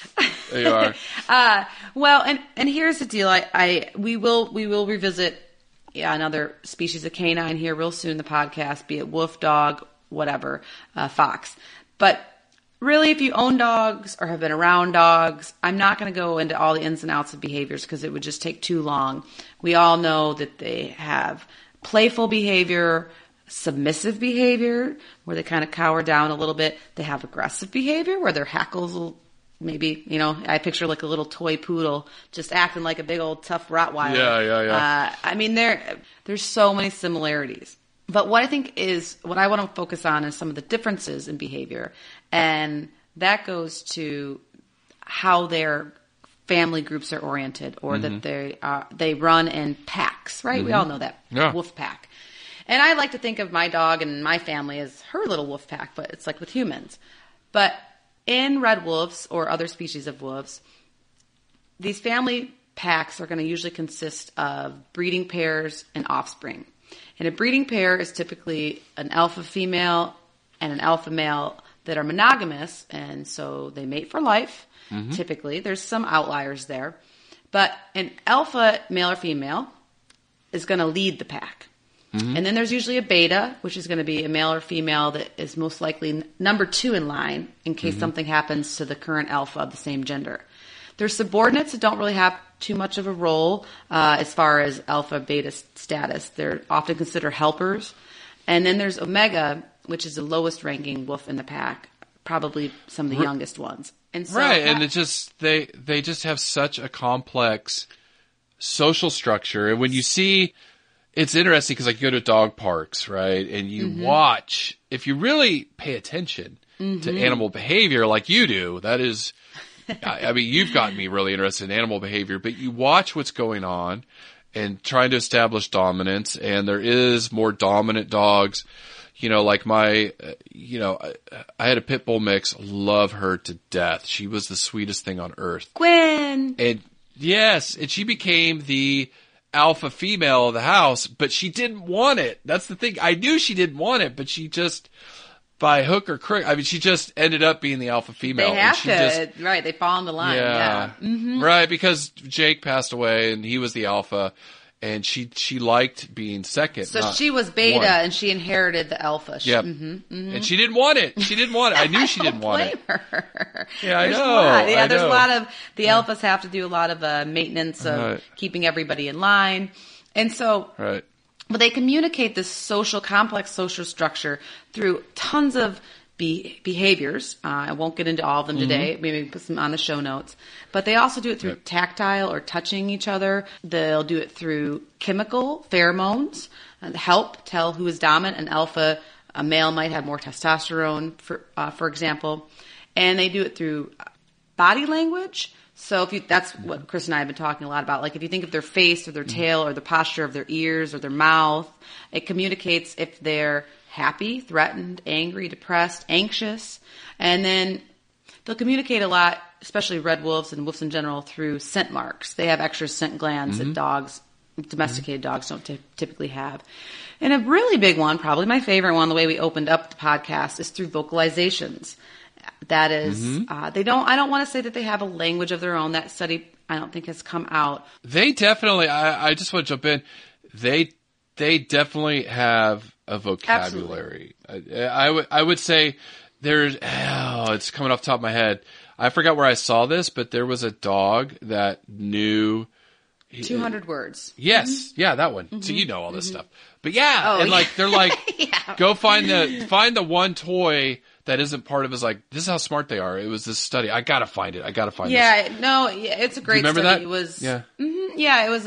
There you are. uh, well, and, and here's the deal. I, I, we will, we will revisit yeah, another species of canine here real soon in the podcast, be it wolf, dog, whatever, uh, fox. But really, if you own dogs or have been around dogs, I'm not going to go into all the ins and outs of behaviors because it would just take too long. We all know that they have playful behavior, submissive behavior, where they kind of cower down a little bit. They have aggressive behavior, where their hackles will maybe, you know, I picture like a little toy poodle just acting like a big old tough Rottweiler. Yeah, yeah, yeah. Uh, I mean, there, there's so many similarities. But what I think is, what I want to focus on is some of the differences in behavior. And that goes to how their family groups are oriented, or mm-hmm. that they uh, they run in packs, right? Mm-hmm. We all know that. Yeah. Wolf pack. And I like to think of my dog and my family as her little wolf pack, but it's like with humans. But in red wolves or other species of wolves, these family packs are going to usually consist of breeding pairs and offspring. And a breeding pair is typically an alpha female and an alpha male that are monogamous, and so they mate for life, mm-hmm. typically. There's some outliers there. But an alpha male or female is going to lead the pack. Mm-hmm. And then there's usually a beta, which is going to be a male or female that is most likely number two in line in case mm-hmm. something happens to the current alpha of the same gender. There's subordinates that don't really have too much of a role uh, as far as alpha beta status. They're often considered helpers. And then there's omega, which is the lowest ranking wolf in the pack, probably some of the youngest ones. And so right, that, and it just they they just have such a complex social structure. And when you see, it's interesting because like you go to dog parks, right, and you mm-hmm. watch. If you really pay attention mm-hmm. to animal behavior, like you do, that is. I mean, you've gotten me really interested in animal behavior, but you watch what's going on and trying to establish dominance, and there is more dominant dogs. You know, like my, uh, you know, I, I had a pit bull mix, love her to death. She was the sweetest thing on earth. Gwen! And yes, and she became the alpha female of the house, but she didn't want it. That's the thing. I knew she didn't want it, but she just... by hook or crook, I mean, she just ended up being the alpha female. They have and she to, just, right? They fall in the line. Yeah, yeah. Mm-hmm. Right. Because Jake passed away, and he was the alpha, and she she liked being second. So she was beta, one. and she inherited the alpha. Yep. Mm-hmm, mm-hmm. And she didn't want it. She didn't want it. I knew she didn't want it. Her. Yeah, I there's know. A lot. Yeah, I there's know. a lot of the yeah. alphas have to do a lot of uh, maintenance of right. keeping everybody in line, and so. Right. But they communicate this social, complex social structure through tons of Be- behaviors. Uh, I won't get into all of them today. Mm-hmm. Maybe put some on the show notes. But they also do it through yep. tactile or touching each other. They'll do it through chemical pheromones and help tell who is dominant. An alpha, a male might have more testosterone, for uh, for example. And they do it through body language. So if you, that's what Chris and I have been talking a lot about. Like if you think of their face or their tail or the posture of their ears or their mouth, it communicates if they're happy, threatened, angry, depressed, anxious. And then they'll communicate a lot, especially red wolves and wolves in general, through scent marks. They have extra scent glands mm-hmm. that dogs, domesticated mm-hmm. dogs don't t- typically have. And a really big one, probably my favorite one, the way we opened up the podcast, is through vocalizations. That is, mm-hmm. uh, they don't, I don't want to say that they have a language of their own. That study, I don't think has come out. They definitely, I, I just want to jump in. They, they definitely have a vocabulary. I, I would I would say there's oh, it's coming off the top of my head. I forgot where I saw this, but there was a dog that knew two hundred words. Yes, mm-hmm. yeah, that one. Mm-hmm. So you know all this mm-hmm. stuff. But yeah, oh, and yeah. like they're like yeah. go find the find the one toy that isn't part of his, like, this is how smart they are. It was this study. I gotta find it. I gotta find it. Yeah, this. no, yeah, it's a great Do you remember study. That? It was yeah. Mm-hmm, yeah, it was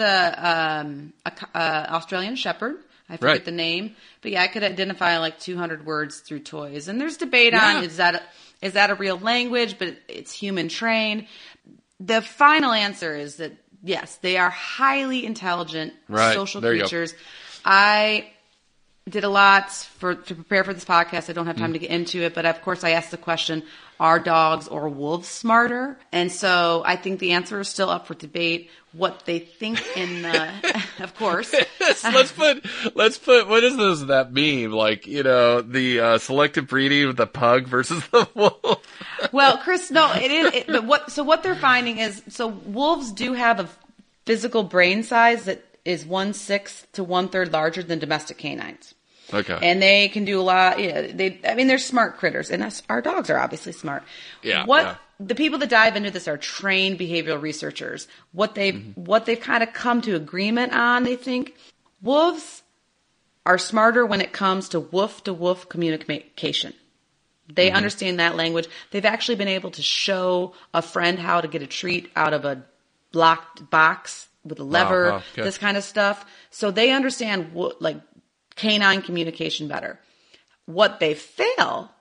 a um a, uh, Australian Shepherd. I forget right. the name, but yeah, I could identify like two hundred words through toys. And there's debate yeah. on, is that, a, is that a real language, but it's human trained. The final answer is that yes, they are highly intelligent right. social there creatures. I, did a lot for to prepare for this podcast. I don't have time mm. to get into it, but of course I asked the question, are dogs or wolves smarter? And so I think the answer is still up for debate. What they think in the, of course. let's put, let's put, what is this, that meme? Like, you know, the uh, selective breeding of the pug versus the wolf. Well, Chris, no, it is, it, but what, so what they're finding is, so wolves do have a physical brain size that is one sixth to one third larger than domestic canines. Okay. And they can do a lot. Yeah, they, I mean, they're smart critters, and us, our dogs are obviously smart. Yeah. What yeah. the people that dive into this are trained behavioral researchers. What they've mm-hmm. what they've kind of come to agreement on, they think wolves are smarter when it comes to woof to woof communication. They mm-hmm. understand that language. They've actually been able to show a friend how to get a treat out of a locked box with a lever, wow, wow, okay. this kind of stuff. So they understand what, like, canine communication better. What they fail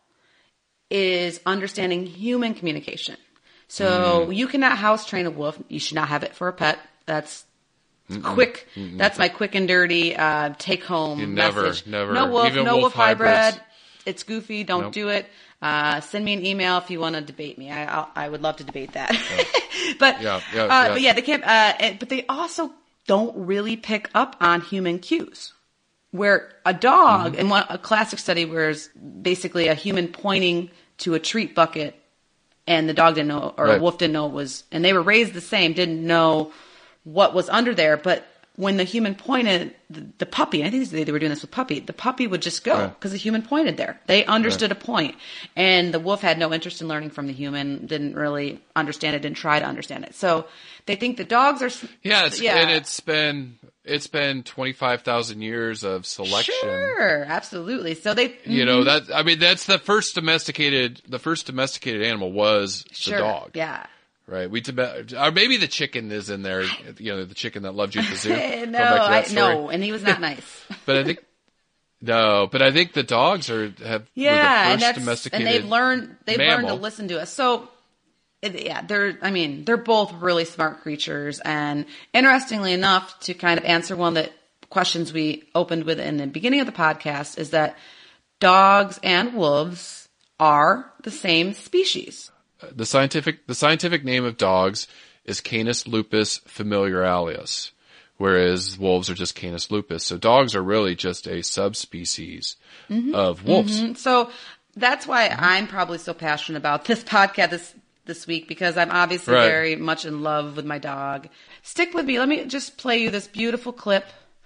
is understanding human communication. So mm. you cannot house train a wolf. You should not have it for a pet. That's Mm-mm. quick. Mm-mm. That's my quick and dirty uh, take home you never, message. Never, no wolf, Even no wolf, wolf hybrid. hybrids. It's goofy. Don't nope. do it. Uh, send me an email if you want to debate me. I I'll, I would love to debate that. Yeah. but yeah, yeah, uh, yeah. but yeah, they can't. Uh, but they also don't really pick up on human cues. Where a dog, mm-hmm. in one, a classic study where it's basically a human pointing to a treat bucket and the dog didn't know, or right. a wolf didn't know it was, and they were raised the same, didn't know what was under there. But when the human pointed, the, the puppy, I think they were doing this with puppy, the puppy would just go because right. the human pointed there. They understood right. a point. And the wolf had no interest in learning from the human, didn't really understand it, didn't try to understand it. So they think the dogs are... Yeah, it's, yeah. and it's been... It's been twenty-five thousand years of selection. Sure, absolutely. So they, mm-hmm. you know, that, I mean, that's the first domesticated, the first domesticated animal was sure. the dog. Yeah. Right. We, or maybe the chicken is in there, you know, the chicken that loved you at the zoo. no, I, no, and he was not nice. But I think, no, but I think the dogs are, have, yeah, were the first and that's, domesticated and they've learned, they've mammal. learned to listen to us. So, yeah, they're, I mean, they're both really smart creatures. And interestingly enough, to kind of answer one of the questions we opened with in the beginning of the podcast is that dogs and wolves are the same species. The scientific, the scientific name of dogs is Canis lupus familiaris, whereas wolves are just Canis lupus. So dogs are really just a subspecies mm-hmm. of wolves. Mm-hmm. So that's why I'm probably so passionate about this podcast, this, this week, because I'm obviously right. very much in love with my dog. Stick with me. Let me just play you this beautiful clip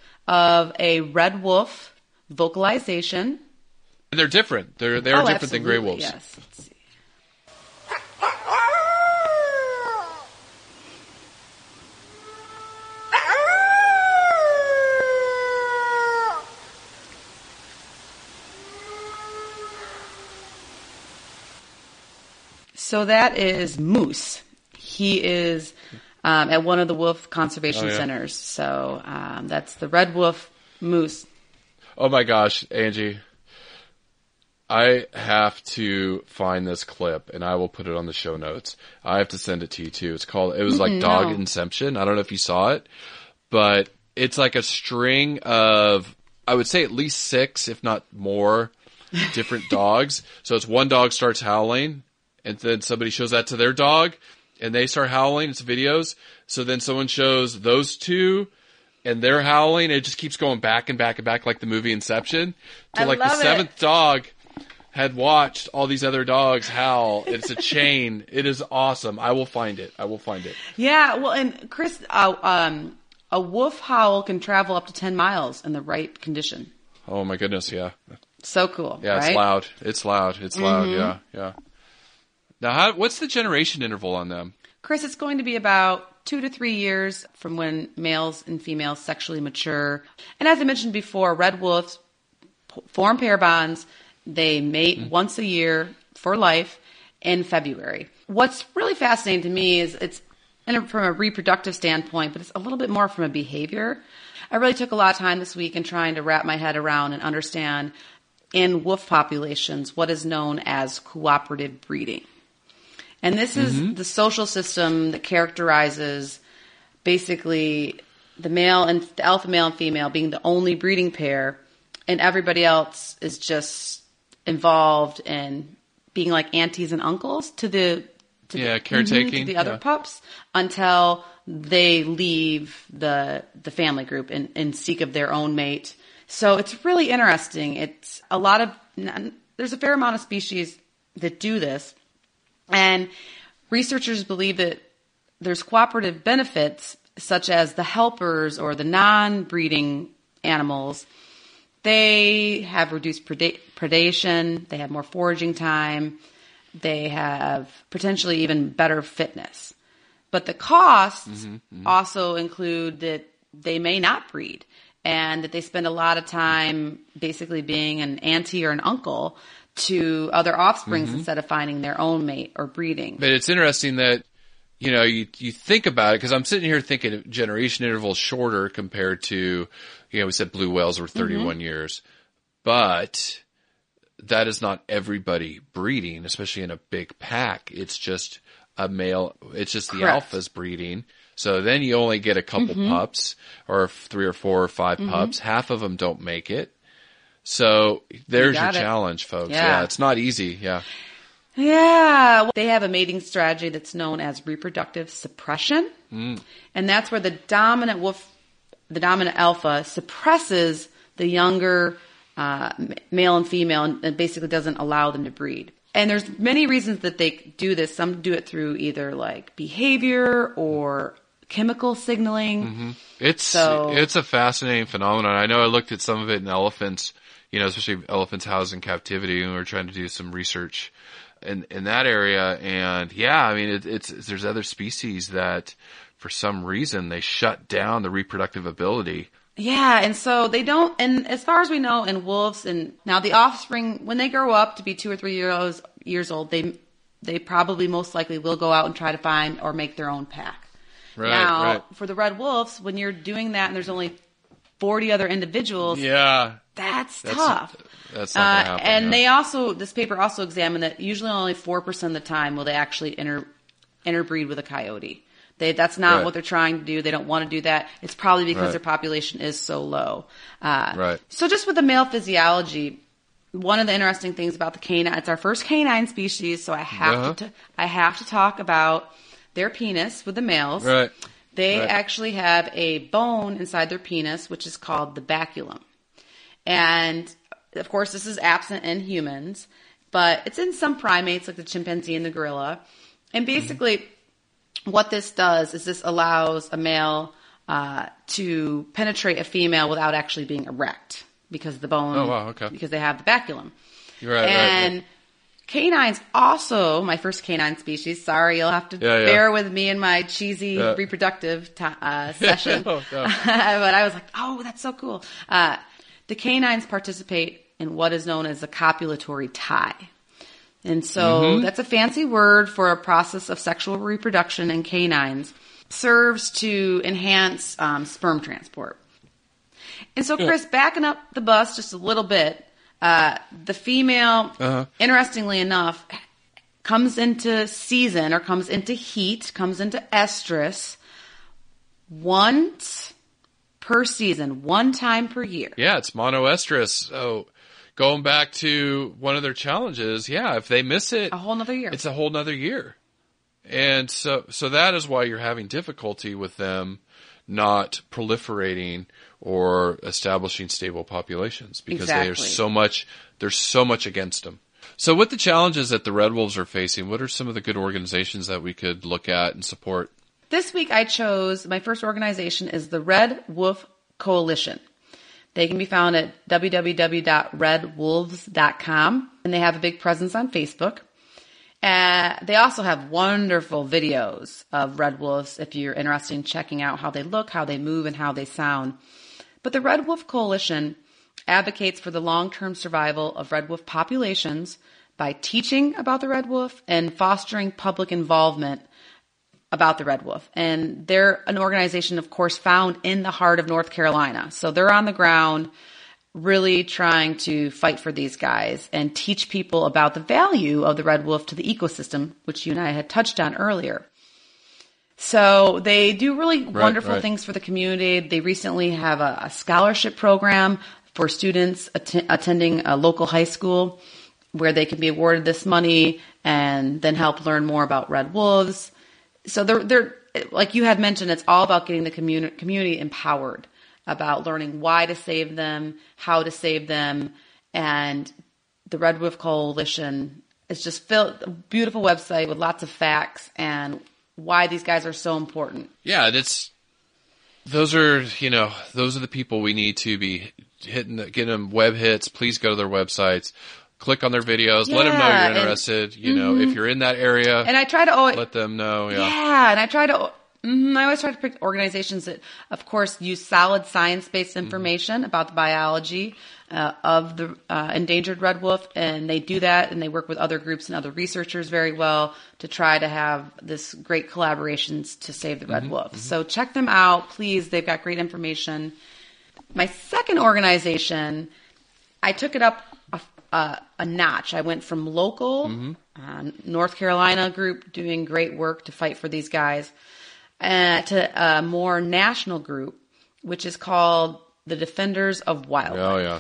of a red wolf vocalization. And they're different. They're they're oh, different than gray wolves. Yes. Let's see. So that is Moose. He is um, at one of the wolf conservation oh, yeah. centers. So um, that's the red wolf Moose. Oh my gosh, Angie. I have to find this clip and I will put it on the show notes. I have to send it to you too. It's called, it was like Dog no. Inception. I don't know if you saw it, but it's like a string of, I would say at least six, if not more, different dogs. So it's one dog starts howling. And then somebody shows that to their dog, and they start howling. It's videos. So then someone shows those two, and they're howling. And it just keeps going back and back and back, like the movie Inception. To I like the seventh it. dog had watched all these other dogs howl. It's a chain. It is awesome. I will find it. I will find it. Yeah. Well, and Chris, uh, um, a wolf howl can travel up to ten miles in the right condition. Oh my goodness. Yeah. So cool. Yeah. Right? It's loud. It's loud. It's loud. Mm-hmm. Yeah. Yeah. Now, how, what's the generation interval on them? Chris, it's going to be about two to three years from when males and females sexually mature. And as I mentioned before, red wolves form pair bonds. They mate mm. once a year for life in February. What's really fascinating to me is it's from a reproductive standpoint, but it's a little bit more from a behavior. I really took a lot of time this week in trying to wrap my head around and understand in wolf populations what is known as cooperative breeding. And this is mm-hmm. the social system that characterizes basically the male and the alpha male and female being the only breeding pair and everybody else is just involved in being like aunties and uncles to the to yeah the, caretaking to the other yeah. pups until they leave the the family group and, and seek of their own mate. So it's really interesting. It's a lot of there's a fair amount of species that do this, and researchers believe that there's cooperative benefits such as the helpers or the non-breeding animals. They have reduced preda- predation, they have more foraging time, they have potentially even better fitness. But the costs mm-hmm, mm-hmm. also include that they may not breed and that they spend a lot of time basically being an auntie or an uncle to other offsprings mm-hmm. instead of finding their own mate or breeding. But it's interesting that, you know, you you think about it, because I'm sitting here thinking generation intervals shorter compared to, you know, we said blue whales were thirty-one mm-hmm. years, but that is not everybody breeding, especially in a big pack. It's just a male, it's just the Correct. alphas breeding. So then you only get a couple mm-hmm. pups or three or four or five mm-hmm. pups. Half of them don't make it. So there's you your it. challenge, folks. Yeah. yeah, it's not easy. Yeah. Yeah. They have a mating strategy that's known as reproductive suppression. Mm. And that's where the dominant wolf, the dominant alpha suppresses the younger uh, male and female and basically doesn't allow them to breed. And there's many reasons that they do this. Some do it through either like behavior or chemical signaling. Mm-hmm. It's so, it's a fascinating phenomenon. I know I looked at some of it in elephants, you know, especially elephants housed in captivity, and we were trying to do some research in in that area. And yeah, I mean, it, it's there's other species that for some reason they shut down the reproductive ability. Yeah, and so they don't, and as far as we know, in wolves, and now the offspring, when they grow up to be two or three years years old, they they probably most likely will go out and try to find or make their own pack. Right, now, right. for the red wolves, when you're doing that and there's only forty other individuals, yeah, that's, that's tough. That's not gonna uh, happen. and yeah. they also, this paper also examined that usually only four percent of the time will they actually inter interbreed with a coyote. They, that's not right. what they're trying to do. They don't want to do that. It's probably because right. their population is so low. Uh, right. So just with the male physiology, one of the interesting things about the canine, it's our first canine species, so I have uh-huh. to, I have to talk about their penis with the males. Right. They right. actually have a bone inside their penis, which is called the baculum. And of course, this is absent in humans, but it's in some primates like the chimpanzee and the gorilla. And basically, mm-hmm. what this does is this allows a male uh, to penetrate a female without actually being erect because the bone, oh, wow, okay. because they have the baculum. You're right, and right, yeah. canines also, my first canine species, sorry, you'll have to yeah, yeah. bear with me in my cheesy yeah. reproductive t- uh, session. oh, no. But I was like, oh, that's so cool. Uh, the canines participate in what is known as a copulatory tie. And so mm-hmm. that's a fancy word for a process of sexual reproduction in canines. Serves to enhance um, sperm transport. And so, Chris, backing up the bus just a little bit, uh, the female, uh-huh. interestingly enough, comes into season or comes into heat, comes into estrus once per season, one time per year. Yeah, it's monoestrus. So going back to one of their challenges, yeah, if they miss it, A whole nother year. it's a whole nother year. And so, so that is why you're having difficulty with them not proliferating or establishing stable populations, because Exactly. there's so much, there's so much against them. So with the challenges that the red wolves are facing, what are some of the good organizations that we could look at and support? This week I chose, my first organization is the Red Wolf Coalition. They can be found at w w w dot red wolves dot com, and they have a big presence on Facebook. Uh, they also have wonderful videos of red wolves if you're interested in checking out how they look, how they move, and how they sound. But the Red Wolf Coalition advocates for the long-term survival of red wolf populations by teaching about the red wolf and fostering public involvement about the red wolf. And they're an organization, of course, found in the heart of North Carolina. So they're on the ground really trying to fight for these guys and teach people about the value of the red wolf to the ecosystem, which you and I had touched on earlier. So they do really Right, wonderful right. things for the community. They recently have a, a scholarship program for students att- attending a local high school where they can be awarded this money and then help learn more about red wolves. So they're, they're like you had mentioned, it's all about getting the community, community empowered about learning why to save them, how to save them. And the Red Wolf Coalition is just filled, a beautiful website with lots of facts and why these guys are so important. Yeah, it's those are you know those are the people we need to be hitting, the, getting them web hits. Please go to their websites, click on their videos, Yeah, let them know you're and- interested. You know, if you're in that area, And I try to always, let them know. Yeah, yeah, and I try to, mm, I always try to pick organizations that, of course, use solid science-based information mm-hmm. about the biology uh, of the uh, endangered red wolf, and they do that, and they work with other groups and other researchers very well to try to have this great collaborations to save the red mm-hmm. wolf. Mm-hmm. So check them out, please. They've got great information. My second organization, I took it up a, a, a notch. I went from local, Mm-hmm. uh, North Carolina group doing great work to fight for these guys, uh, to a more national group, which is called the Defenders of Wildlife. Oh yeah.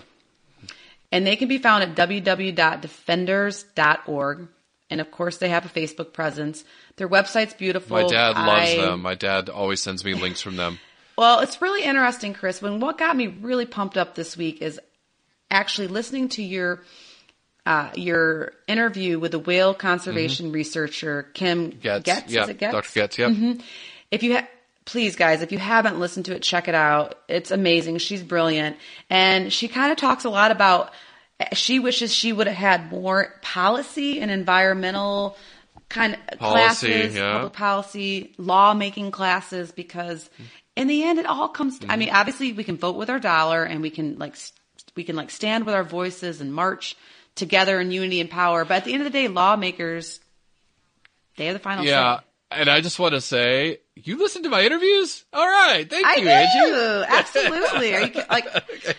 And they can be found at w w w dot defenders dot org. And of course, they have a Facebook presence. Their website's beautiful. My dad loves I, them. My dad always sends me links from them. Well, it's really interesting, Chris. When what got me really pumped up this week is actually listening to your uh, your interview with the whale conservation mm-hmm. researcher Kim Getz. Getz. Yeah, Is it Getz? Doctor Getz. Yeah. Mm-hmm. If you ha- please, guys, if you haven't listened to it, check it out. It's amazing. She's brilliant, and she kind of talks a lot about. She wishes she would have had more policy and environmental kind of Policy, classes, yeah. public policy, lawmaking classes, because in the end, it all comes. To, I mean, obviously, we can vote with our dollar, and we can like we can like stand with our voices and march together in unity and power. But at the end of the day, lawmakers, they have the final Yeah, say. and I just want to say, you listen to my interviews. All right, thank I you, do. Angie. Absolutely. Are you ki- like?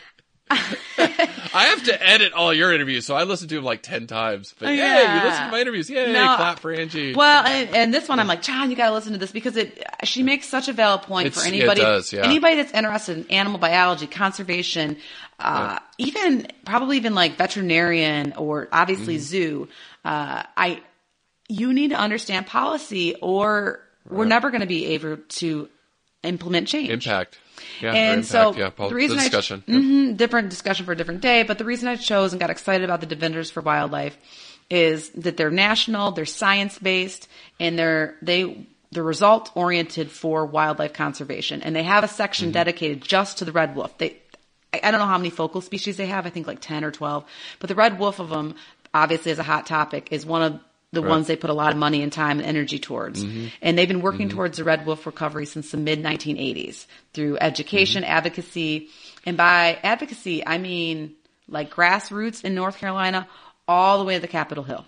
I have to edit all your interviews, so I listen to them like ten times. But Yeah. hey, you listen to my interviews. Yay, No, clap for Angie. Well, and, and this one, I'm like, John, you got to listen to this because it. She makes such a valid point It's- for it anybody. does, yeah. Anybody that's interested in animal biology, conservation, uh, Yeah. even probably even like veterinarian or obviously Mm-hmm. zoo. Uh, I, you need to understand policy, or we're never going to be able to implement change. Impact. Yeah, And or impact, so yeah, pol- the reason the I discussion. ch- mhm, different discussion for a different day, but the reason I chose and got excited about the Defenders for Wildlife is that they're national, they're science based, and they're they they're result oriented for wildlife conservation, and they have a section Mm-hmm. dedicated just to the red wolf. They I, I don't know how many focal species they have. I think like ten or twelve, but the red wolf of them, obviously, as a hot topic, is one of the Right. ones they put a lot of money and time and energy towards. Mm-hmm. And they've been working towards the red wolf recovery since the mid nineteen eighties through education, Mm-hmm. advocacy. And by advocacy, I mean like grassroots in North Carolina all the way to the Capitol Hill.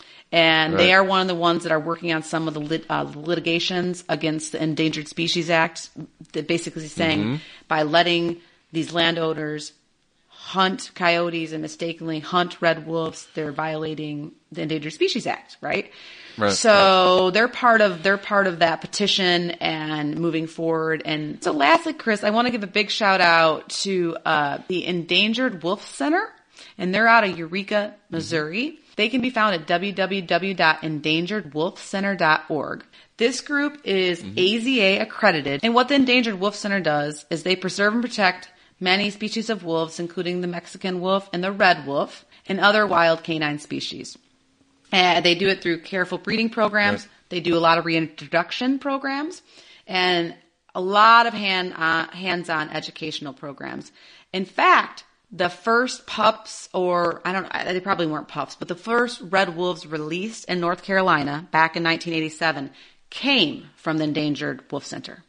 And they Right. are one of the ones that are working on some of the lit, uh, litigations against the Endangered Species Act, that basically saying Mm-hmm. by letting these landowners hunt coyotes and mistakenly hunt red wolves, they're violating the Endangered Species Act, right? Right, So they're part of they're part of that petition and moving forward. And so lastly, Chris, I want to give a big shout out to uh, the Endangered Wolf Center, and they're out of Eureka, Missouri. Mm-hmm. They can be found at w w w dot endangered wolf center dot org. This group is mm-hmm. A Z A accredited, and what the Endangered Wolf Center does is they preserve and protect many species of wolves, including the Mexican wolf and the red wolf, and other wild canine species. And they do it through careful breeding programs. Right. They do a lot of reintroduction programs and a lot of hand, uh, hands-on educational programs. In fact, the first pups, or I don't know, they probably weren't pups, but the first red wolves released in North Carolina back in nineteen eighty-seven came from the Endangered Wolf Center.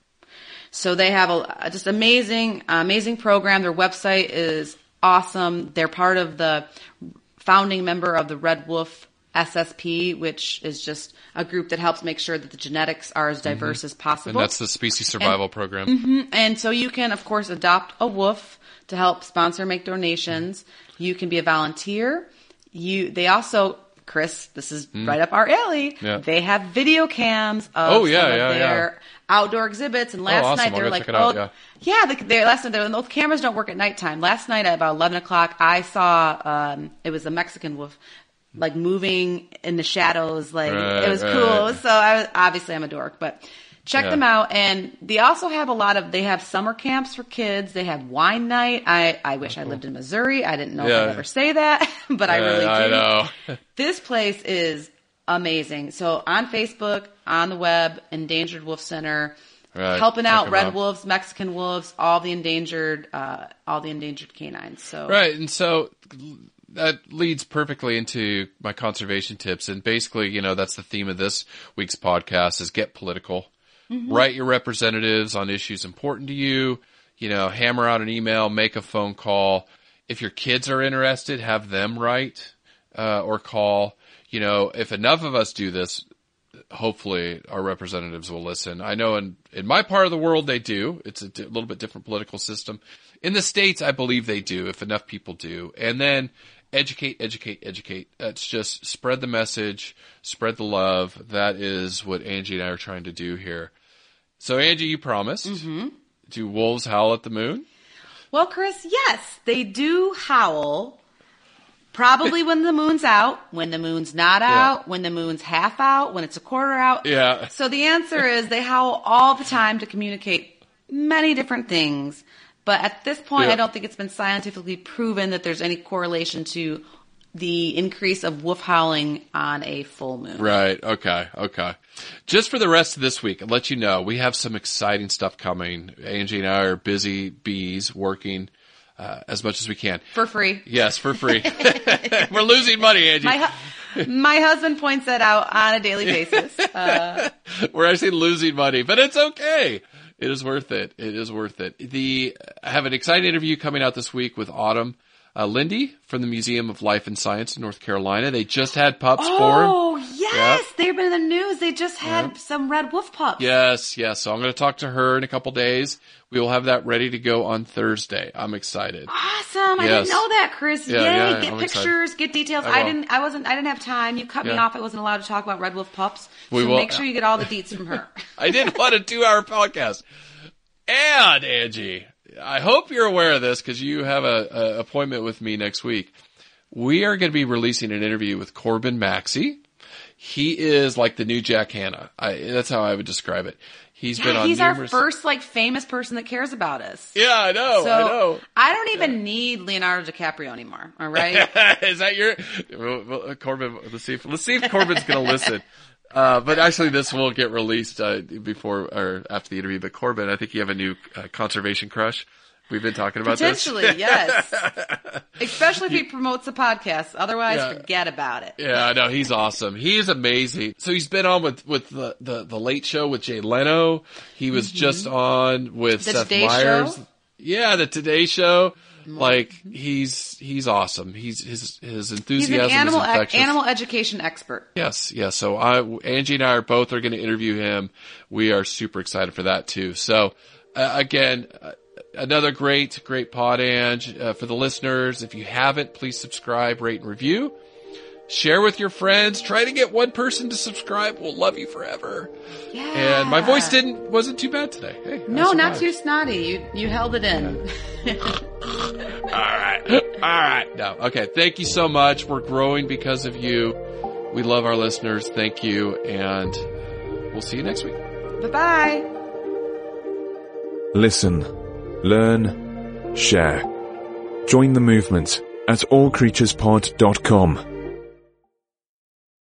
So they have a, a just amazing, amazing program. Their website is awesome. They're part of the founding member of the Red Wolf S S P, which is just a group that helps make sure that the genetics are as diverse mm-hmm. as possible. And that's the species survival and, program. Mm-hmm, and so you can, of course, adopt a wolf to help sponsor, make donations. You can be a volunteer. You, they also, Chris, this is mm. right up our alley. Yeah. They have video cams of oh, yeah, some of yeah, their yeah. outdoor exhibits. And last oh, awesome. night they I'll were go like, check it out, oh, yeah, yeah, the, they, last night, they, those cameras don't work at nighttime. Last night at about eleven o'clock, I saw, um, it was a Mexican wolf, like moving in the shadows. Like right, it was right. cool. So I was, obviously I'm a dork, but check Yeah. them out. And they also have a lot of, they have summer camps for kids. They have wine night. I, I wish I lived in Missouri. I didn't know Yeah. if I'd ever say that, but I Yeah, really do. I know. This place is amazing. So on Facebook, on the web, Endangered Wolf Center, Right. helping Check out 'em red out. wolves, Mexican wolves, all the endangered, uh, all the endangered canines. So Right, and so that leads perfectly into my conservation tips. And basically, you know, that's the theme of this week's podcast is get political. Mm-hmm. Write your representatives on issues important to you. You know, hammer out an email, make a phone call. If your kids are interested, have them write uh, or call. You know, if enough of us do this, hopefully our representatives will listen. I know in, in my part of the world they do. It's a di- little bit different political system. In the States, I believe they do, if enough people do. And then educate, educate, educate. That's just spread the message, spread the love. That is what Angie and I are trying to do here. So Angie, you promised. Mm-hmm. Do wolves howl at the moon? Well, Chris, yes, they do howl. Probably when the moon's out, when the moon's not out, Yeah. when the moon's half out, when it's a quarter out. Yeah. So the answer is they howl all the time to communicate many different things. But at this point, Yeah. I don't think it's been scientifically proven that there's any correlation to the increase of wolf howling on a full moon. Right. Okay. Okay. Just for the rest of this week, I'll let you know, we have some exciting stuff coming. Angie and I are busy bees working uh, as much as we can. For free. Yes, for free. We're losing money, Angie. My, hu- my husband points that out on a daily basis. Uh, We're actually losing money, but it's okay. It is worth it. It is worth it. The I have an exciting interview coming out this week with Autumn uh, Lindy from the Museum of Life and Science in North Carolina. They just had pups born. oh, yes. Yep. They've been in the news. They just had some red wolf pups. Yes, yes. So I'm going to talk to her in a couple days. We will have that ready to go on Thursday. I'm excited. Awesome. I Yes. didn't know that, Chris. Yeah, Yay. yeah, Get I'm pictures, excited. get details. I I, will. didn't I wasn't I didn't have time. You cut me Yeah. off. I wasn't allowed to talk about red wolf pups. We so will- make sure you get all the deets from her. I did want a two-hour podcast. And, Angie, I hope you're aware of this because you have a, a appointment with me next week. We are going to be releasing an interview with Corbin Maxey. He is like the new Jack Hanna. I, that's how I would describe it. He's been Yeah, on he's numerous... our first like famous person that cares about us. Yeah, I know, So I know. I don't even need Leonardo DiCaprio anymore. All right. Is that your well, well, Corbin? Let's see if let's see if Corbin's going to listen. Uh, but actually, this will get released uh, before or after the interview. But Corbin, I think you have a new uh, conservation crush. We've been talking about Potentially, this. yes. Especially if he promotes the podcast. Otherwise, Yeah. forget about it. Yeah, I know. He's awesome. He is amazing. So he's been on with, with the, the, the Late Show with Jay Leno. He was just on with The Seth Today Meyers. Show? Yeah, the Today Show. Like, he's, he's awesome. He's, his, his He's enthusiasm an animal is ec- infectious. animal education expert. Yes, yes. So I, Angie and I are both are going to interview him. We are super excited for that too. So, uh, again, uh, another great, great pod, Ange. Uh, for the listeners, if you haven't, please subscribe, rate, and review. Share with your friends. Try to get one person to subscribe. We'll love you forever. Yeah. And my voice didn't wasn't too bad today. Hey, I No, not survived. too snotty. You you held it in. All right, all right. No, okay. Thank you so much. We're growing because of you. We love our listeners. Thank you, and we'll see you next week. Bye bye. Listen, learn, share. Join the movement at all creatures pod dot com.